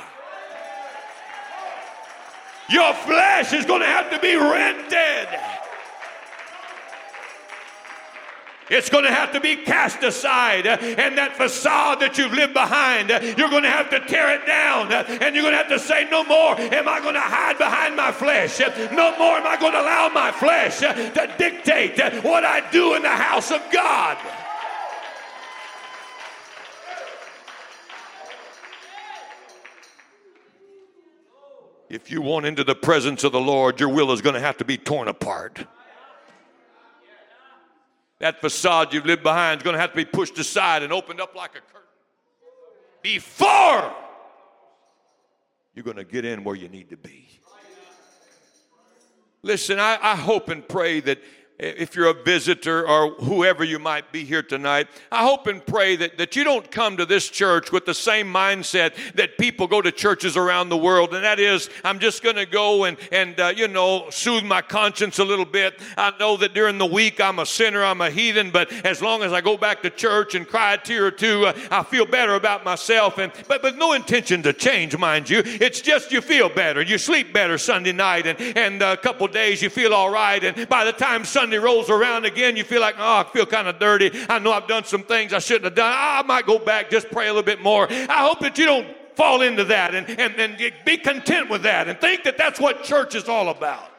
Your flesh is going to have to be rented. It's going to have to be cast aside, and that facade that you've lived behind, you're going to have to tear it down, and you're going to have to say, no more am I going to hide behind my flesh. No more am I going to allow my flesh to dictate what I do in the house of God. If you want into the presence of the Lord, your will is going to have to be torn apart. That facade you've lived behind is going to have to be pushed aside and opened up like a curtain before you're going to get in where you need to be. Listen, I hope and pray that if you're a visitor or whoever you might be here tonight, I hope and pray that you don't come to this church with the same mindset that people go to churches around the world, and that is, I'm just going to go and soothe my conscience a little bit. I know that during the week I'm a sinner, I'm a heathen, but as long as I go back to church and cry a tear or two, I feel better about myself. But no intention to change, mind you. It's just you feel better. You sleep better Sunday night, and a couple days you feel all right, and by the time Sunday rolls around again, you feel like, I feel kind of dirty. I know I've done some things I shouldn't have done. I might go back, just pray a little bit more. I hope that you don't fall into that and be content with that and think that that's what church is all about.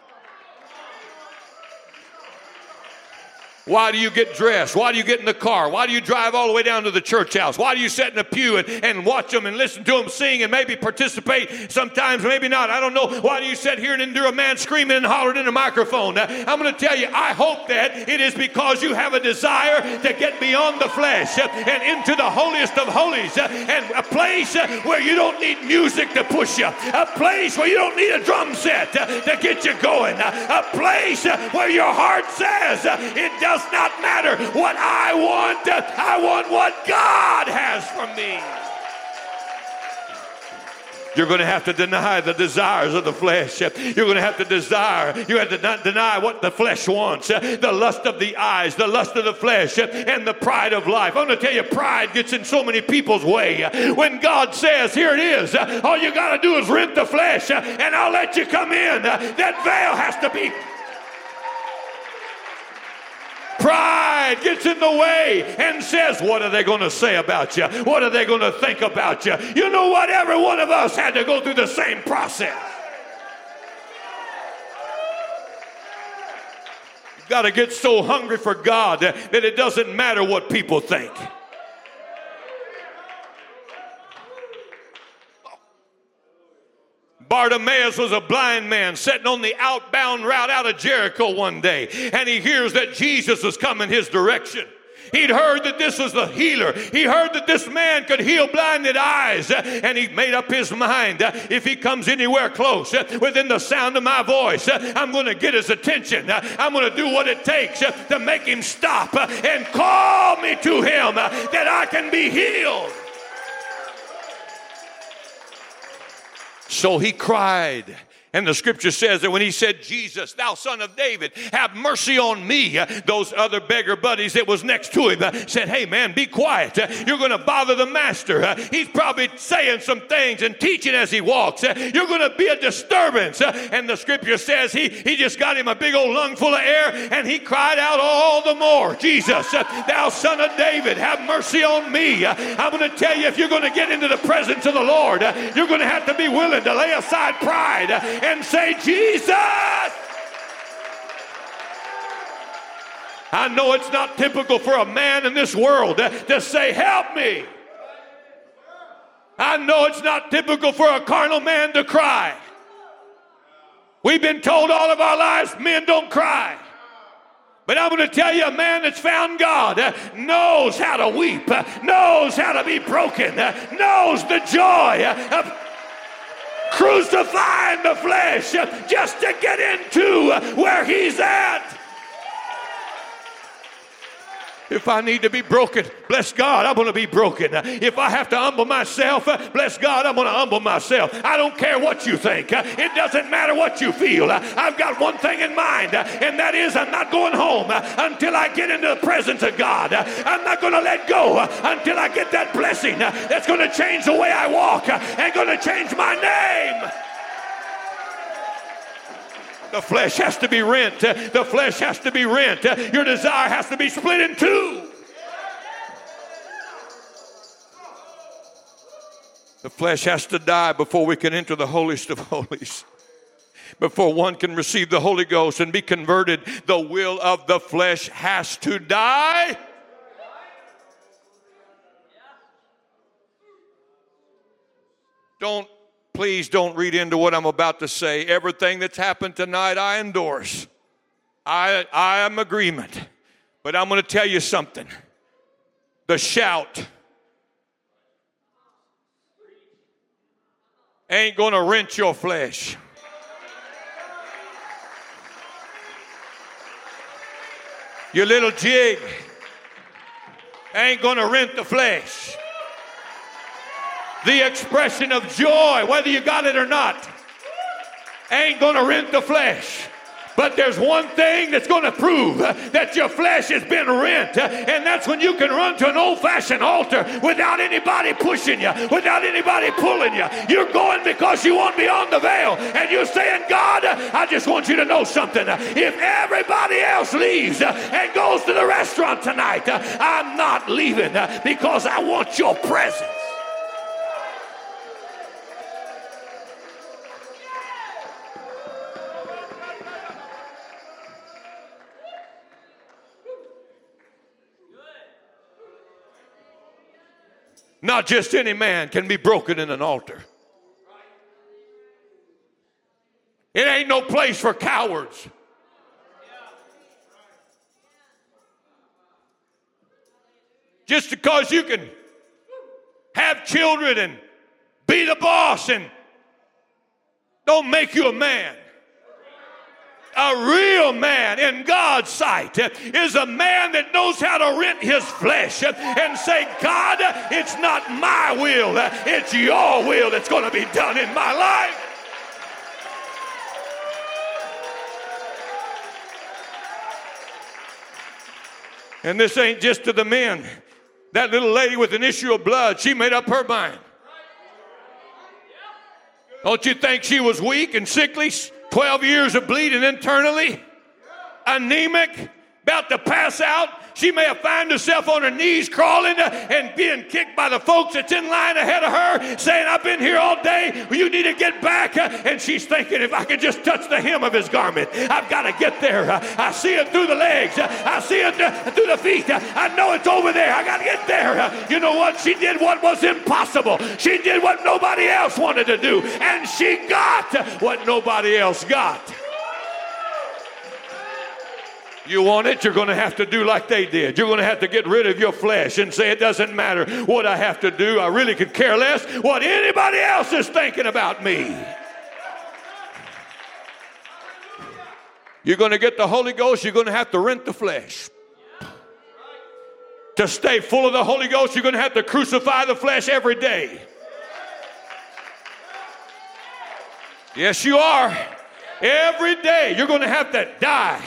Why do you get dressed? Why do you get in the car? Why do you drive all the way down to the church house? Why do you sit in a pew and watch them and listen to them sing and maybe participate sometimes, maybe not? I don't know. Why do you sit here and endure a man screaming and hollering in a microphone? I'm going to tell you, I hope that it is because you have a desire to get beyond the flesh and into the holiest of holies, and a place where you don't need music to push you, a place where you don't need a drum set to get you going, a place where your heart says, it does not matter what I want what God has for me. You're going to have to deny the desires of the flesh. You're going to have to you have to deny what the flesh wants, the lust of the eyes, the lust of the flesh, and the pride of life. I'm going to tell you, pride gets in so many people's way. When God says, here it is, all you got to do is rent the flesh, and I'll let you come in. That veil has to be. Pride gets in the way and says, what are they going to say about you? What are they going to think about you? You know what? Every one of us had to go through the same process. You've got to get so hungry for God that it doesn't matter what people think. Bartimaeus was a blind man sitting on the outbound route out of Jericho one day, and he hears that Jesus was coming his direction. He'd heard that this was the healer. He heard that this man could heal blinded eyes, and he made up his mind, if he comes anywhere close within the sound of my voice, I'm going to get his attention. I'm going to do what it takes to make him stop and call me to him that I can be healed. So he cried. And the scripture says that when he said, Jesus, thou son of David, have mercy on me, those other beggar buddies that was next to him said, hey man, be quiet. You're going to bother the master. He's probably saying some things and teaching as he walks. You're going to be a disturbance. And the scripture says he just got him a big old lung full of air, and he cried out all the more, Jesus, thou son of David, have mercy on me. I'm going to tell you, if you're going to get into the presence of the Lord, you're going to have to be willing to lay aside pride and say, Jesus! I know it's not typical for a man in this world to say, help me. I know it's not typical for a carnal man to cry. We've been told all of our lives men don't cry. But I'm going to tell you, a man that's found God knows how to weep, knows how to be broken, knows the joy of crucifying the flesh just to get into where he's at. If I need to be broken, bless God, I'm going to be broken. If I have to humble myself, bless God, I'm going to humble myself. I don't care what you think. It doesn't matter what you feel. I've got one thing in mind, and that is I'm not going home until I get into the presence of God. I'm not going to let go until I get that blessing that's going to change the way I walk and going to change my name. The flesh has to be rent. The flesh has to be rent. Your desire has to be split in two. The flesh has to die before we can enter the holiest of holies. Before one can receive the Holy Ghost and be converted, the will of the flesh has to die. Please don't read into what I'm about to say. Everything that's happened tonight, I endorse. I am agreement. But I'm going to tell you something. The shout ain't going to rent your flesh. Your little jig ain't going to rent the flesh. The expression of joy, whether you got it or not, ain't going to rent the flesh. But there's one thing that's going to prove that your flesh has been rent, and that's when you can run to an old-fashioned altar without anybody pushing you, without anybody pulling you. You're going because you want beyond the veil, and you're saying, God, I just want you to know something. If everybody else leaves and goes to the restaurant tonight, I'm not leaving because I want your presence. Not just any man can be broken in an altar. It ain't no place for cowards. Just because you can have children and be the boss and don't make you a man. A real man in God's sight is a man that knows how to rent his flesh and say, God, it's not my will, it's your will that's going to be done in my life. And this ain't just to the men. That little lady with an issue of blood, she made up her mind. Don't you think she was weak and sickly? 12 years of bleeding internally, anemic, about to pass out. She may have found herself on her knees crawling and being kicked by the folks that's in line ahead of her, saying, I've been here all day, you need to get back. And she's thinking, if I could just touch the hem of his garment, I've got to get there. I see it through the legs. I see it through the feet. I know it's over there. I got to get there. You know what? She did what was impossible. She did what nobody else wanted to do. And she got what nobody else got. You want it, you're going to have to do like they did. You're going to have to get rid of your flesh and say, it doesn't matter what I have to do. I really could care less what anybody else is thinking about me. You're going to get the Holy Ghost, you're going to have to rent the flesh. To stay full of the Holy Ghost, you're going to have to crucify the flesh every day. Yes, you are. Every day you're going to have to die.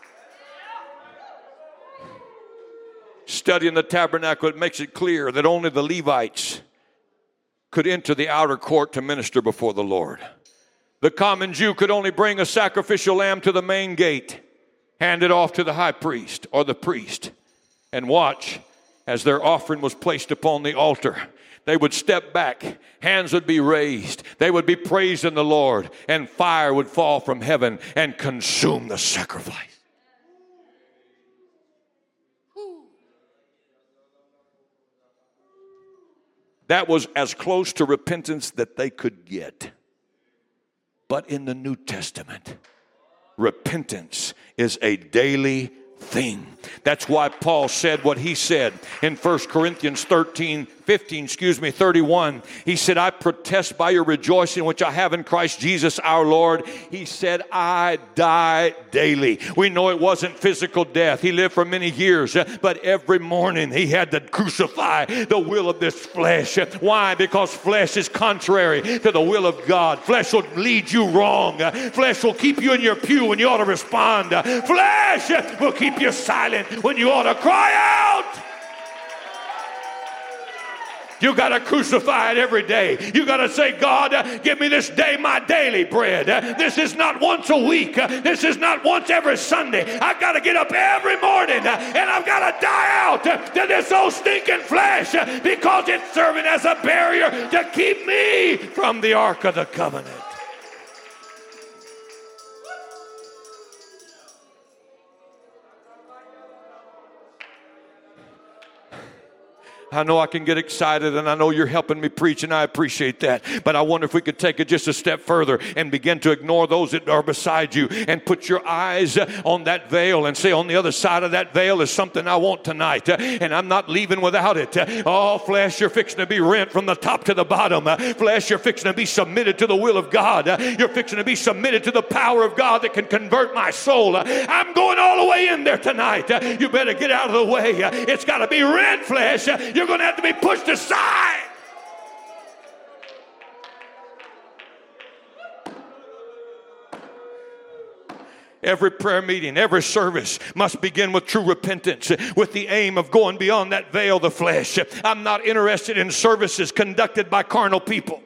Studying the tabernacle, it makes it clear that only the Levites could enter the outer court to minister before the Lord. The common Jew could only bring a sacrificial lamb to the main gate, hand it off to the high priest or the priest, and watch as their offering was placed upon the altar. They would step back, hands would be raised, they would be praising the Lord, and fire would fall from heaven and consume the sacrifice. That was as close to repentance that they could get. But in the New Testament, repentance is a daily thing. That's why Paul said what he said in 1 Corinthians 31. He said, I protest by your rejoicing which I have in Christ Jesus our Lord. He said, I die daily. We know it wasn't physical death. He lived for many years, but every morning he had to crucify the will of this flesh. Why? Because flesh is contrary to the will of God. Flesh will lead you wrong. Flesh will keep you in your pew when you ought to respond. Flesh will keep you silent when you ought to cry out. You got to crucify it every day. You got to say, God, give me this day my daily bread. This is not once a week. This is not once every Sunday. I've got to get up every morning and I've got to die out to this old stinking flesh because it's serving as a barrier to keep me from the Ark of the Covenant. I know I can get excited, and I know you're helping me preach, and I appreciate that. But I wonder if we could take it just a step further and begin to ignore those that are beside you and put your eyes on that veil and say, on the other side of that veil is something I want tonight, and I'm not leaving without it. Oh, flesh, you're fixing to be rent from the top to the bottom. Flesh, you're fixing to be submitted to the will of God. You're fixing to be submitted to the power of God that can convert my soul. I'm going all the way in there tonight. You better get out of the way. It's got to be rent, flesh. You're going to have to be pushed aside. Every prayer meeting, every service must begin with true repentance, with the aim of going beyond that veil of the flesh. I'm not interested in services conducted by carnal people.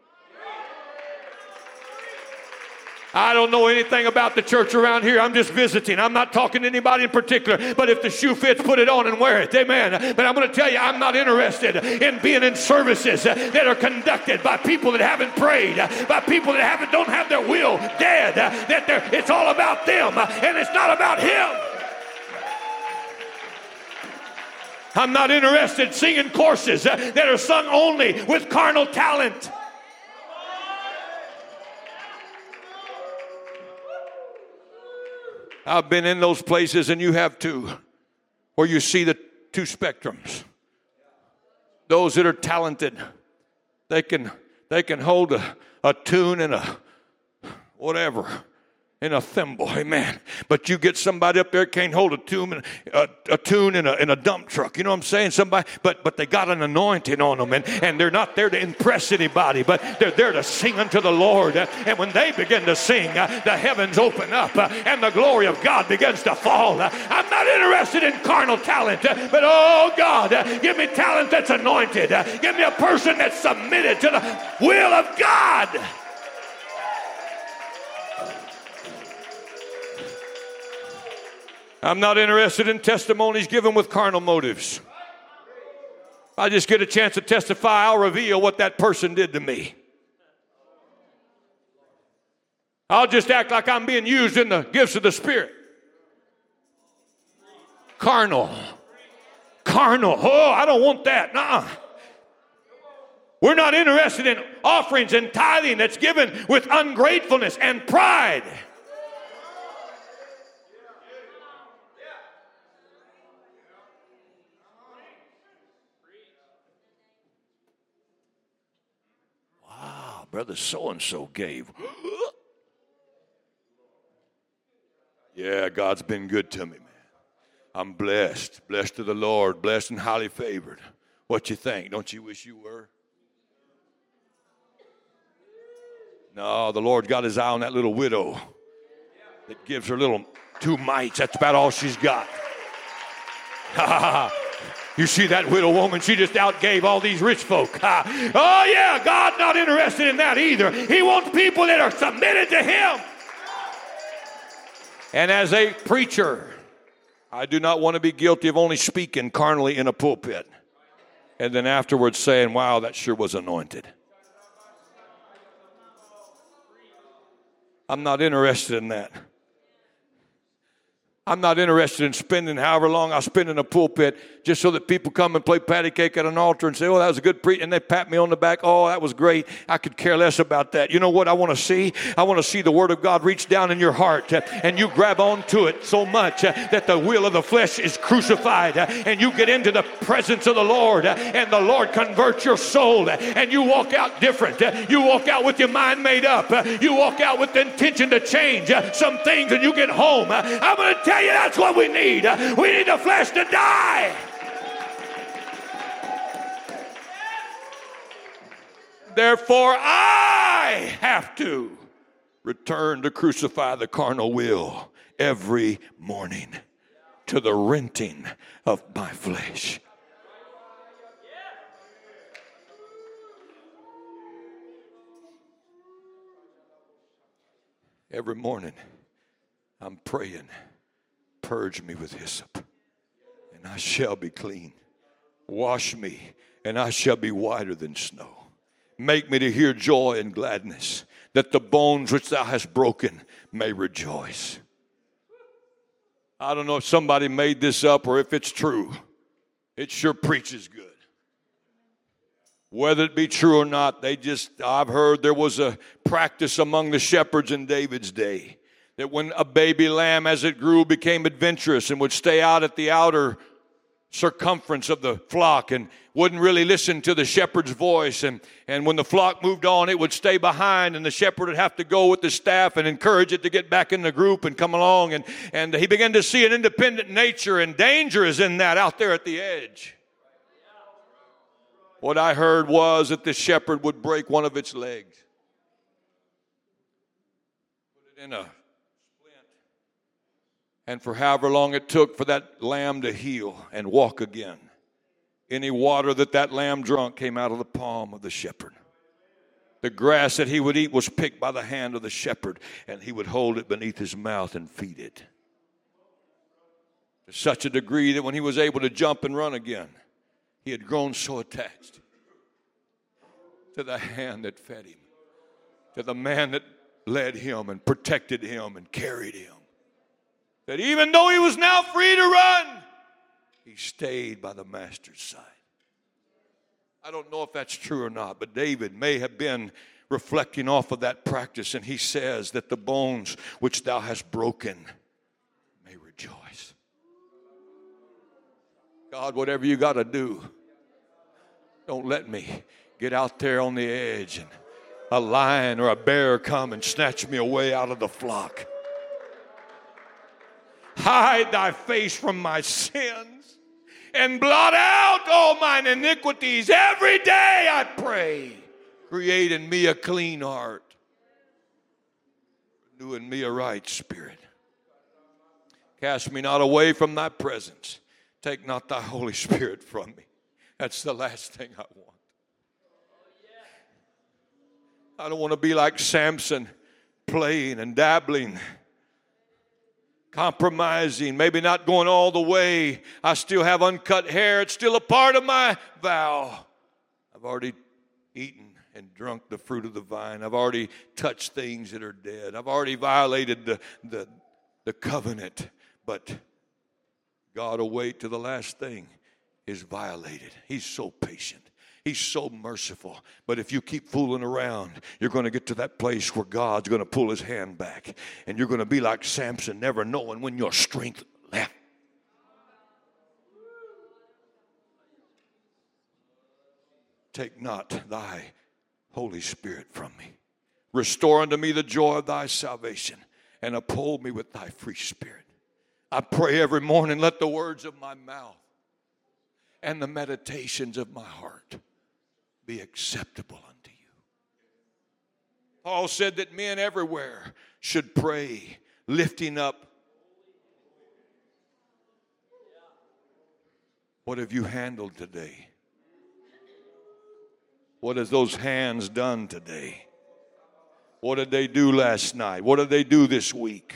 I don't know anything about the church around here. I'm just visiting. I'm not talking to anybody in particular. But if the shoe fits, put it on and wear it. Amen. But I'm going to tell you, I'm not interested in being in services that are conducted by people that haven't prayed, by people that don't have their will dead. It's all about them, and it's not about Him. I'm not interested in singing courses that are sung only with carnal talent. I've been in those places, and you have too, where you see the two spectrums. Those that are talented, they can hold a tune and a whatever in a thimble, amen. But you get somebody up there can't hold a tune in a dump truck. You know what I'm saying? Somebody, but they got an anointing on them, and they're not there to impress anybody, but they're there to sing unto the Lord. And when they begin to sing, the heavens open up, and the glory of God begins to fall. I'm not interested in carnal talent, but oh God, give me talent that's anointed. Give me a person that's submitted to the will of God. I'm not interested in testimonies given with carnal motives. I just get a chance to testify, I'll reveal what that person did to me. I'll just act like I'm being used in the gifts of the Spirit. Carnal. Oh, I don't want that. Nuh-uh. We're not interested in offerings and tithing that's given with ungratefulness and pride. Brother so-and-so gave. Yeah, God's been good to me, man. I'm blessed to the Lord, blessed and highly favored. What you think? Don't you wish you were? No, the Lord got His eye on that little widow that gives her little 2 mites. That's about all she's got. You see that widow woman, she just outgave all these rich folk. Oh yeah, God's not interested in that either. He wants people that are submitted to Him. And as a preacher, I do not want to be guilty of only speaking carnally in a pulpit and then afterwards saying, wow, that sure was anointed. I'm not interested in that. I'm not interested in spending however long I spend in a pulpit just so that people come and play patty cake at an altar and say, oh, that was a good preach, and they pat me on the back. Oh, that was great. I could care less about that. You know what I want to see? I want to see the Word of God reach down in your heart and you grab onto it so much that the will of the flesh is crucified and you get into the presence of the Lord and the Lord converts your soul and you walk out different. You walk out with your mind made up. You walk out with the intention to change some things and you get home. I'm going to tell you, that's what we need. We need the flesh to die. Therefore, I have to return to crucify the carnal will every morning to the renting of my flesh. Every morning, I'm praying, purge me with hyssop, and I shall be clean. Wash me, and I shall be whiter than snow. Make me to hear joy and gladness, that the bones which thou hast broken may rejoice. I don't know if somebody made this up or if it's true. It sure preaches good. Whether it be true or not, I've heard there was a practice among the shepherds in David's day that when a baby lamb, as it grew, became adventurous and would stay out at the outer circumference of the flock and wouldn't really listen to the shepherd's voice, and when the flock moved on, it would stay behind, and the shepherd would have to go with the staff and encourage it to get back in the group and come along, and he began to see an independent nature, and danger is in that out there at the edge. What I heard was that the shepherd would break one of its legs, put it in a splint, and for however long it took for that lamb to heal and walk again, any water that lamb drunk came out of the palm of the shepherd. The grass that he would eat was picked by the hand of the shepherd, and he would hold it beneath his mouth and feed it. To such a degree that when he was able to jump and run again, he had grown so attached to the hand that fed him, to the man that led him and protected him and carried him, that even though he was now free to run, he stayed by the master's side. I don't know if that's true or not, but David may have been reflecting off of that practice, and he says that the bones which thou hast broken may rejoice. God, whatever you got to do, don't let me get out there on the edge and a lion or a bear come and snatch me away out of the flock. Hide thy face from my sins and blot out all mine iniquities. Every day I pray, create in me a clean heart, renew in me a right spirit. Cast me not away from thy presence. Take not thy Holy Spirit from me. That's the last thing I want. I don't want to be like Samson, playing and dabbling, compromising, maybe not going all the way. I still have uncut hair. It's still a part of my vow. I've already eaten and drunk the fruit of the vine. I've already touched things that are dead. I've already violated the covenant. But God will wait till the last thing is violated. He's so patient. He's so merciful. But if you keep fooling around, you're going to get to that place where God's going to pull his hand back. And you're going to be like Samson, never knowing when your strength left. Take not thy Holy Spirit from me. Restore unto me the joy of thy salvation, and uphold me with thy free spirit. I pray every morning, let the words of my mouth and the meditations of my heart be acceptable unto you. Paul said that men everywhere should pray, lifting up. What have you handled today? What has those hands done today? What did they do last night? What did they do this week?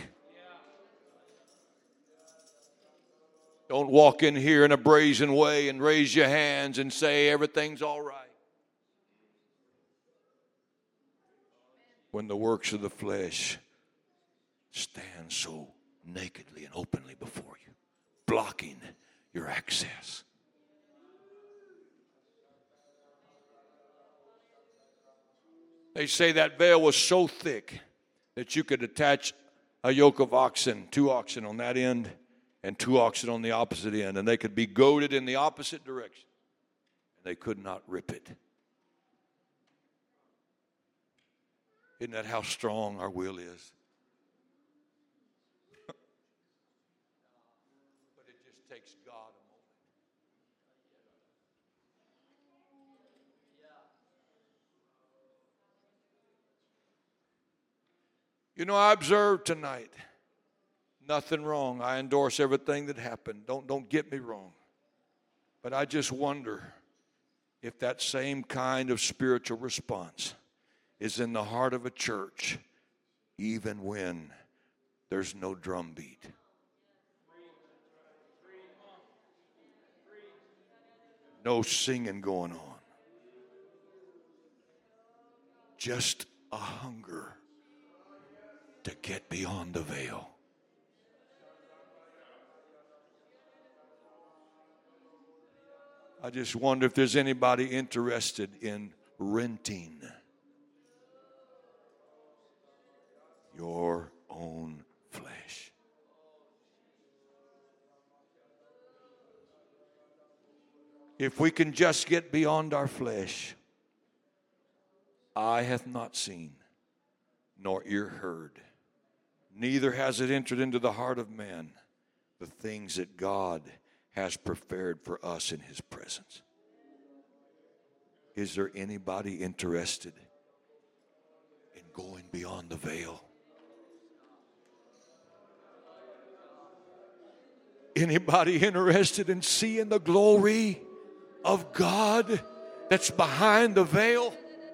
Don't walk in here in a brazen way and raise your hands and say everything's all right, when the works of the flesh stand so nakedly and openly before you, blocking your access. They say that veil was so thick that you could attach a yoke of oxen, 2 oxen on that end and 2 oxen on the opposite end, and they could be goaded in the opposite direction. And they could not rip it. Isn't that how strong our will is? But it just takes God a moment. You know, I observed tonight. Nothing wrong. I endorse everything that happened. Don't get me wrong. But I just wonder if that same kind of spiritual response is in the heart of a church, even when there's no drum beat. No singing going on. Just a hunger to get beyond the veil. I just wonder if there's anybody interested in renting your own flesh. If we can just get beyond our flesh, eye hath not seen, nor ear heard, neither has it entered into the heart of man the things that God has prepared for us in his presence. Is there anybody interested in going beyond the veil? Anybody interested in seeing the glory of God that's behind the veil?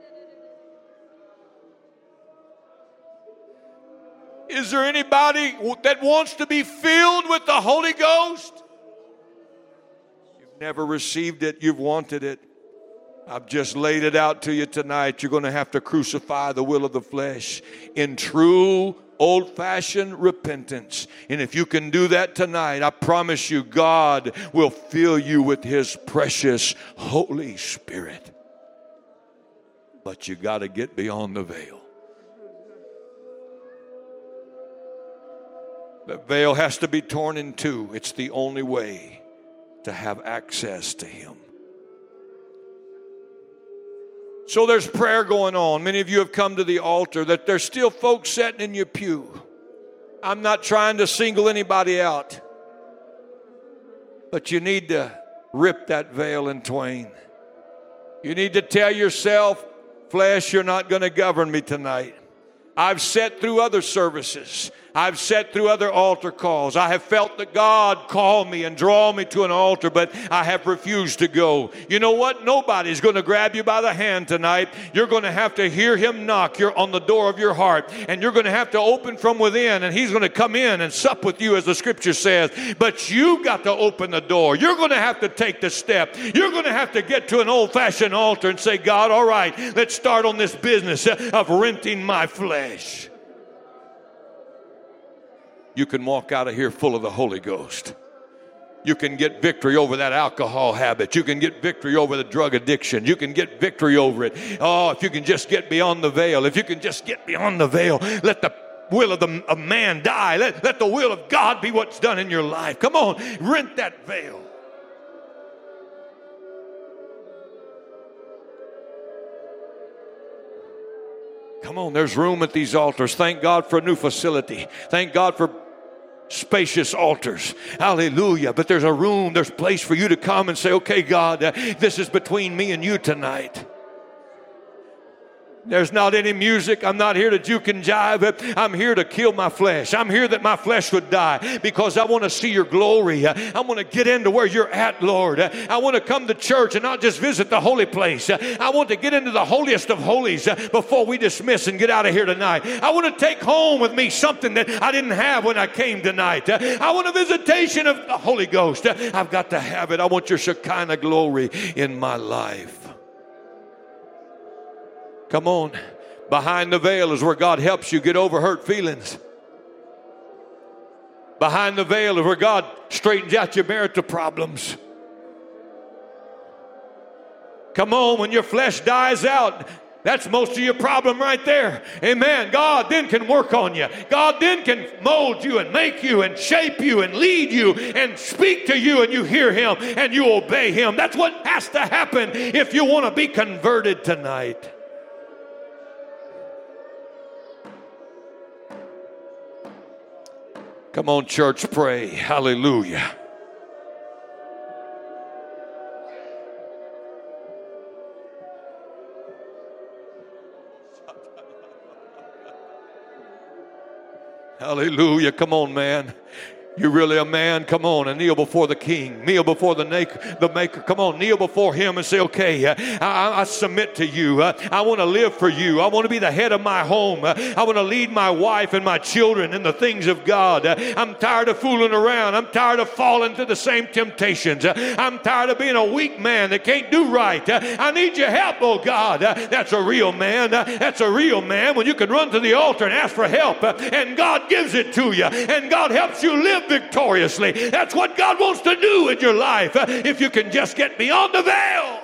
Is there anybody that wants to be filled with the Holy Ghost? You've never received it. You've wanted it. I've just laid it out to you tonight. You're going to have to crucify the will of the flesh in true old-fashioned repentance. And if you can do that tonight, I promise you God will fill you with his precious Holy Spirit. But you got to get beyond the veil. The veil has to be torn in two. It's the only way to have access to him. So there's prayer going on. Many of you have come to the altar. That there's still folks sitting in your pew. I'm not trying to single anybody out. But you need to rip that veil in twain. You need to tell yourself, flesh, you're not going to govern me tonight. I've sat through other services. I've sat through other altar calls. I have felt that God call me and draw me to an altar, but I have refused to go. You know what? Nobody's going to grab you by the hand tonight. You're going to have to hear him knock on the door of your heart, and you're going to have to open from within, and he's going to come in and sup with you, as the scripture says. But you've got to open the door. You're going to have to take the step. You're going to have to get to an old-fashioned altar and say, God, all right, let's start on this business of renting my flesh. You can walk out of here full of the Holy Ghost. You can get victory over that alcohol habit. You can get victory over the drug addiction. You can get victory over it. Oh, if you can just get beyond the veil. If you can just get beyond the veil, let the will of man die. Let the will of God be what's done in your life. Come on, rent that veil. Come on, there's room at these altars. Thank God for a new facility. Thank God for spacious altars. Hallelujah. But there's a room, there's place for you to come and say, okay, God, this is between me and you tonight. There's not any music. I'm not here to juke and jive. I'm here to kill my flesh. I'm here that my flesh would die because I want to see your glory. I want to get into where you're at, Lord. I want to come to church and not just visit the holy place. I want to get into the holiest of holies before we dismiss and get out of here tonight. I want to take home with me something that I didn't have when I came tonight. I want a visitation of the Holy Ghost. I've got to have it. I want your Shekinah glory in my life. Come on. Behind the veil is where God helps you get over hurt feelings. behind the veil of where God straightens out your marital problems. Come on, when your flesh dies out, that's most of your problem right there. Amen. God then can work on you. God then can mold you and make you and shape you and lead you and speak to you, and you hear Him and you obey Him. That's what has to happen if you want to be converted tonight. Come on, church, pray. Hallelujah. Hallelujah. Come on, man. You're really a man. Come on and kneel before the King. Kneel before the Maker. Come on, kneel before Him and say, okay, I submit to you. I want to live for you. I want to be the head of my home. I want to lead my wife and my children in the things of God. I'm tired of fooling around. I'm tired of falling to the same temptations. I'm tired of being a weak man that can't do right. I need your help, oh God. That's a real man. That's a real man when you can run to the altar and ask for help, and God gives it to you, and God helps you live victoriously. That's what God wants to do in your life, if you can just get beyond the veil.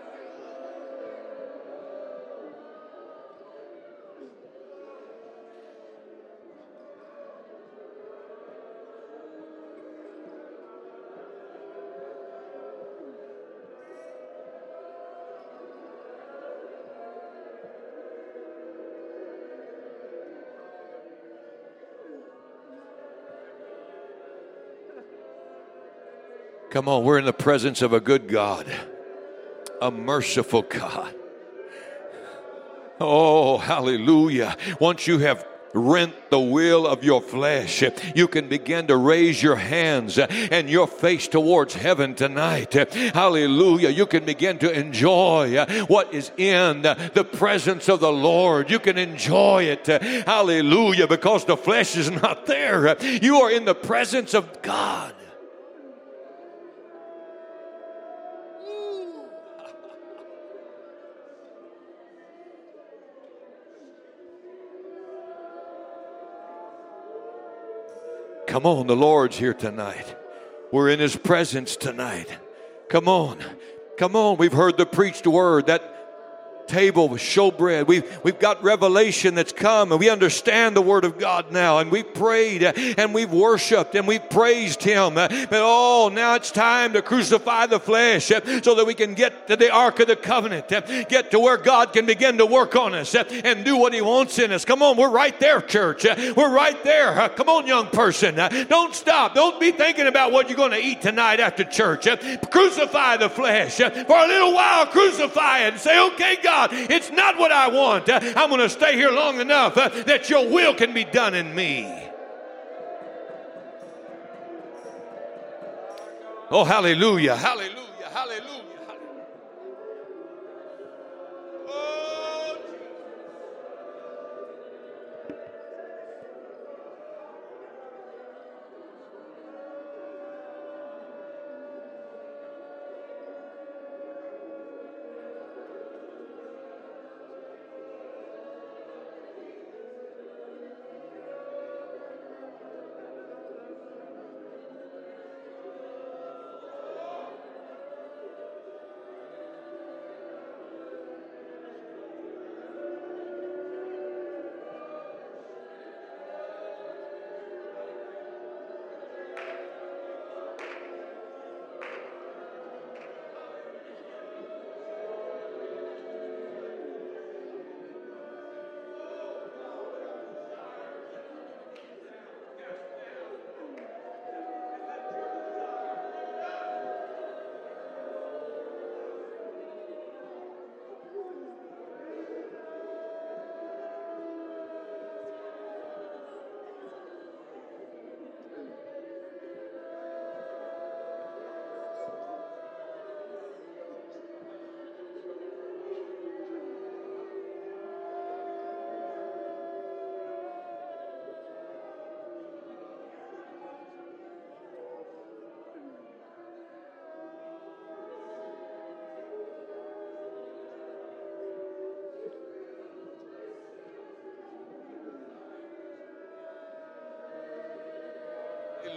Come on, we're in the presence of a good God, a merciful God. Oh, hallelujah. Once you have rent the will of your flesh, you can begin to raise your hands and your face towards heaven tonight. Hallelujah. You can begin to enjoy what is in the presence of the Lord. You can enjoy it. Hallelujah. Because the flesh is not there. You are in the presence of God. Come on, the Lord's here tonight. We're in His presence tonight. Come on. Come on. We've heard the preached word. That table with showbread. We've got revelation that's come, and we understand the Word of God now, and we've prayed and we've worshiped and we've praised Him. But now it's time to crucify the flesh so that we can get to the Ark of the Covenant, get to where God can begin to work on us and do what He wants in us. Come on, we're right there, church. We're right there. Come on, young person. Don't stop. Don't be thinking about what you're going to eat tonight after church. Crucify the flesh. For a little while, crucify it and say, okay, God, it's not what I want. I'm going to stay here long enough that your will can be done in me. Oh, hallelujah, hallelujah, hallelujah.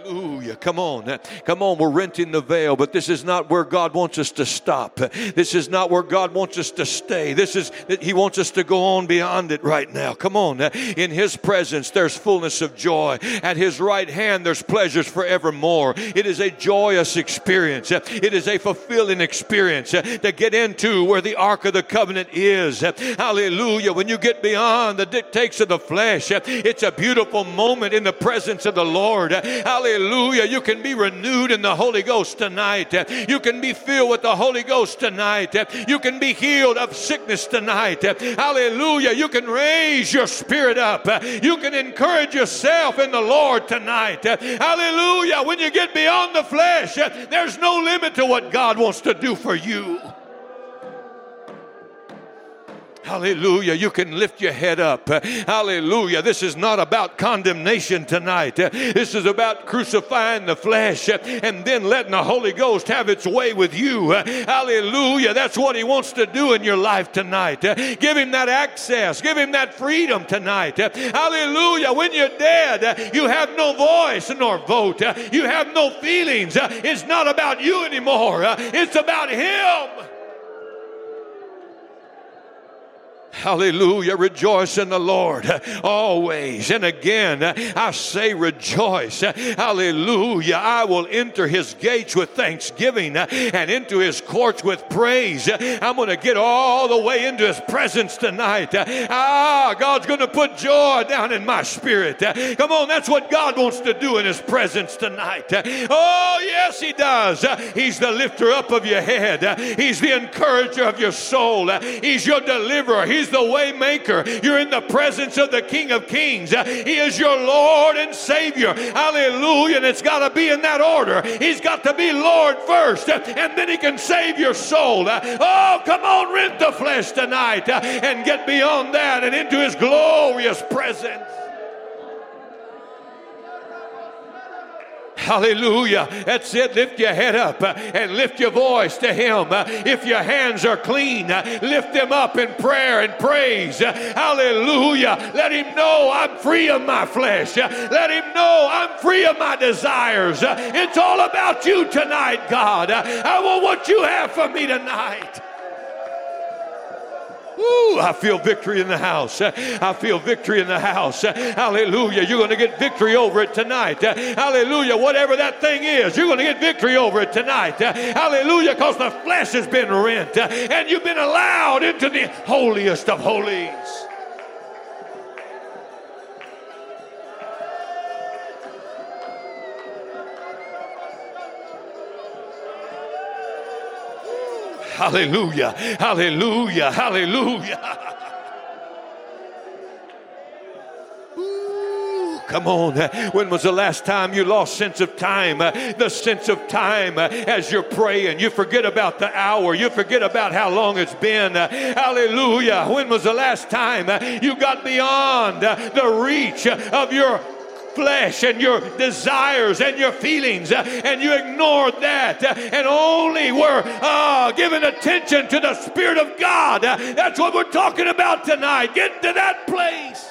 Hallelujah. Come on. Come on. We're renting the veil, but this is not where God wants us to stop. This is not where God wants us to stay. He wants us to go on beyond it right now. Come on. In His presence, there's fullness of joy. At His right hand, there's pleasures forevermore. It is a joyous experience. It is a fulfilling experience to get into where the Ark of the Covenant is. Hallelujah. When you get beyond the dictates of the flesh, it's a beautiful moment in the presence of the Lord. Hallelujah. You can be renewed in the Holy Ghost tonight. You can be filled with the Holy Ghost tonight. You can be healed of sickness tonight. Hallelujah. You can raise your spirit up. You can encourage yourself in the Lord tonight. Hallelujah. When you get beyond the flesh, there's no limit to what God wants to do for you. Hallelujah. You can lift your head up. Hallelujah. This is not about condemnation tonight. This is about crucifying the flesh and then letting the Holy Ghost have its way with you. Hallelujah. That's what He wants to do in your life tonight. Give Him that access. Give Him that freedom tonight. Hallelujah. When you're dead, you have no voice nor vote. You have no feelings. It's not about you anymore. It's about Him. Hallelujah. Rejoice in the Lord always. And again, I say rejoice. Hallelujah. I will enter His gates with thanksgiving and into His courts with praise. I'm going to get all the way into His presence tonight. God's going to put joy down in my spirit. Come on, that's what God wants to do in His presence tonight. Oh, yes, He does. He's the lifter up of your head. He's the encourager of your soul. He's your deliverer. He's the way maker. You're in the presence of the King of Kings. He is your Lord and Savior. Hallelujah. And it's got to be in that order. He's got to be Lord first, and then He can save your soul. Oh, come on, rent the flesh tonight and get beyond that and into His glorious presence. Hallelujah. That's it. Lift your head up and lift your voice to Him. If your hands are clean, lift them up in prayer and praise. Hallelujah. Let Him know I'm free of my flesh. Let Him know I'm free of my desires. It's all about you tonight, God. I want what you have for me tonight. Ooh, I feel victory in the house. I feel victory in the house. Hallelujah. You're going to get victory over it tonight. Hallelujah. Whatever that thing is, you're going to get victory over it tonight. Hallelujah. Because the flesh has been rent and you've been allowed into the holiest of holies. Hallelujah, hallelujah, hallelujah. Ooh, come on. When was the last time you lost sense of time? The sense of time as you're praying. You forget about the hour. You forget about how long it's been. Hallelujah. When was the last time you got beyond the reach of your flesh and your desires and your feelings, and you ignored that and only were giving attention to the Spirit of God? That's what we're talking about tonight. Get to that place.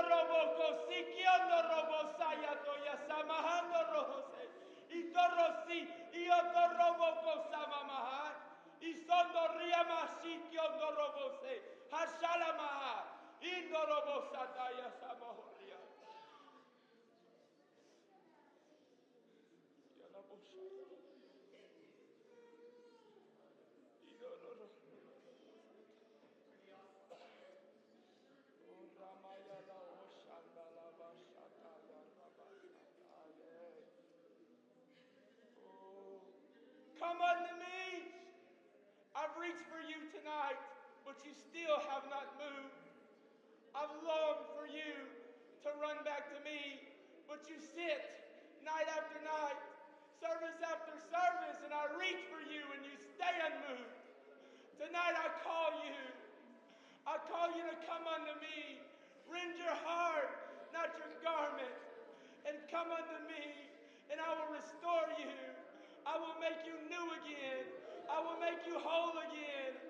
roboko sikiondo robosaya toya samahando rohose. Itorosi ioto roboko samamaha. Isondo riamasikiondo robose. Hashalamaha. Indo robosataya samahoria. Come unto me. I've reached for you tonight, but you still have not moved. I've longed for you to run back to me, but you sit night after night, service after service, and I reach for you and you stay unmoved. Tonight I call you. I call you to come unto me. Rend your heart, not your garment, and come unto me, and I will restore you. I will make you new again. I will make you whole again.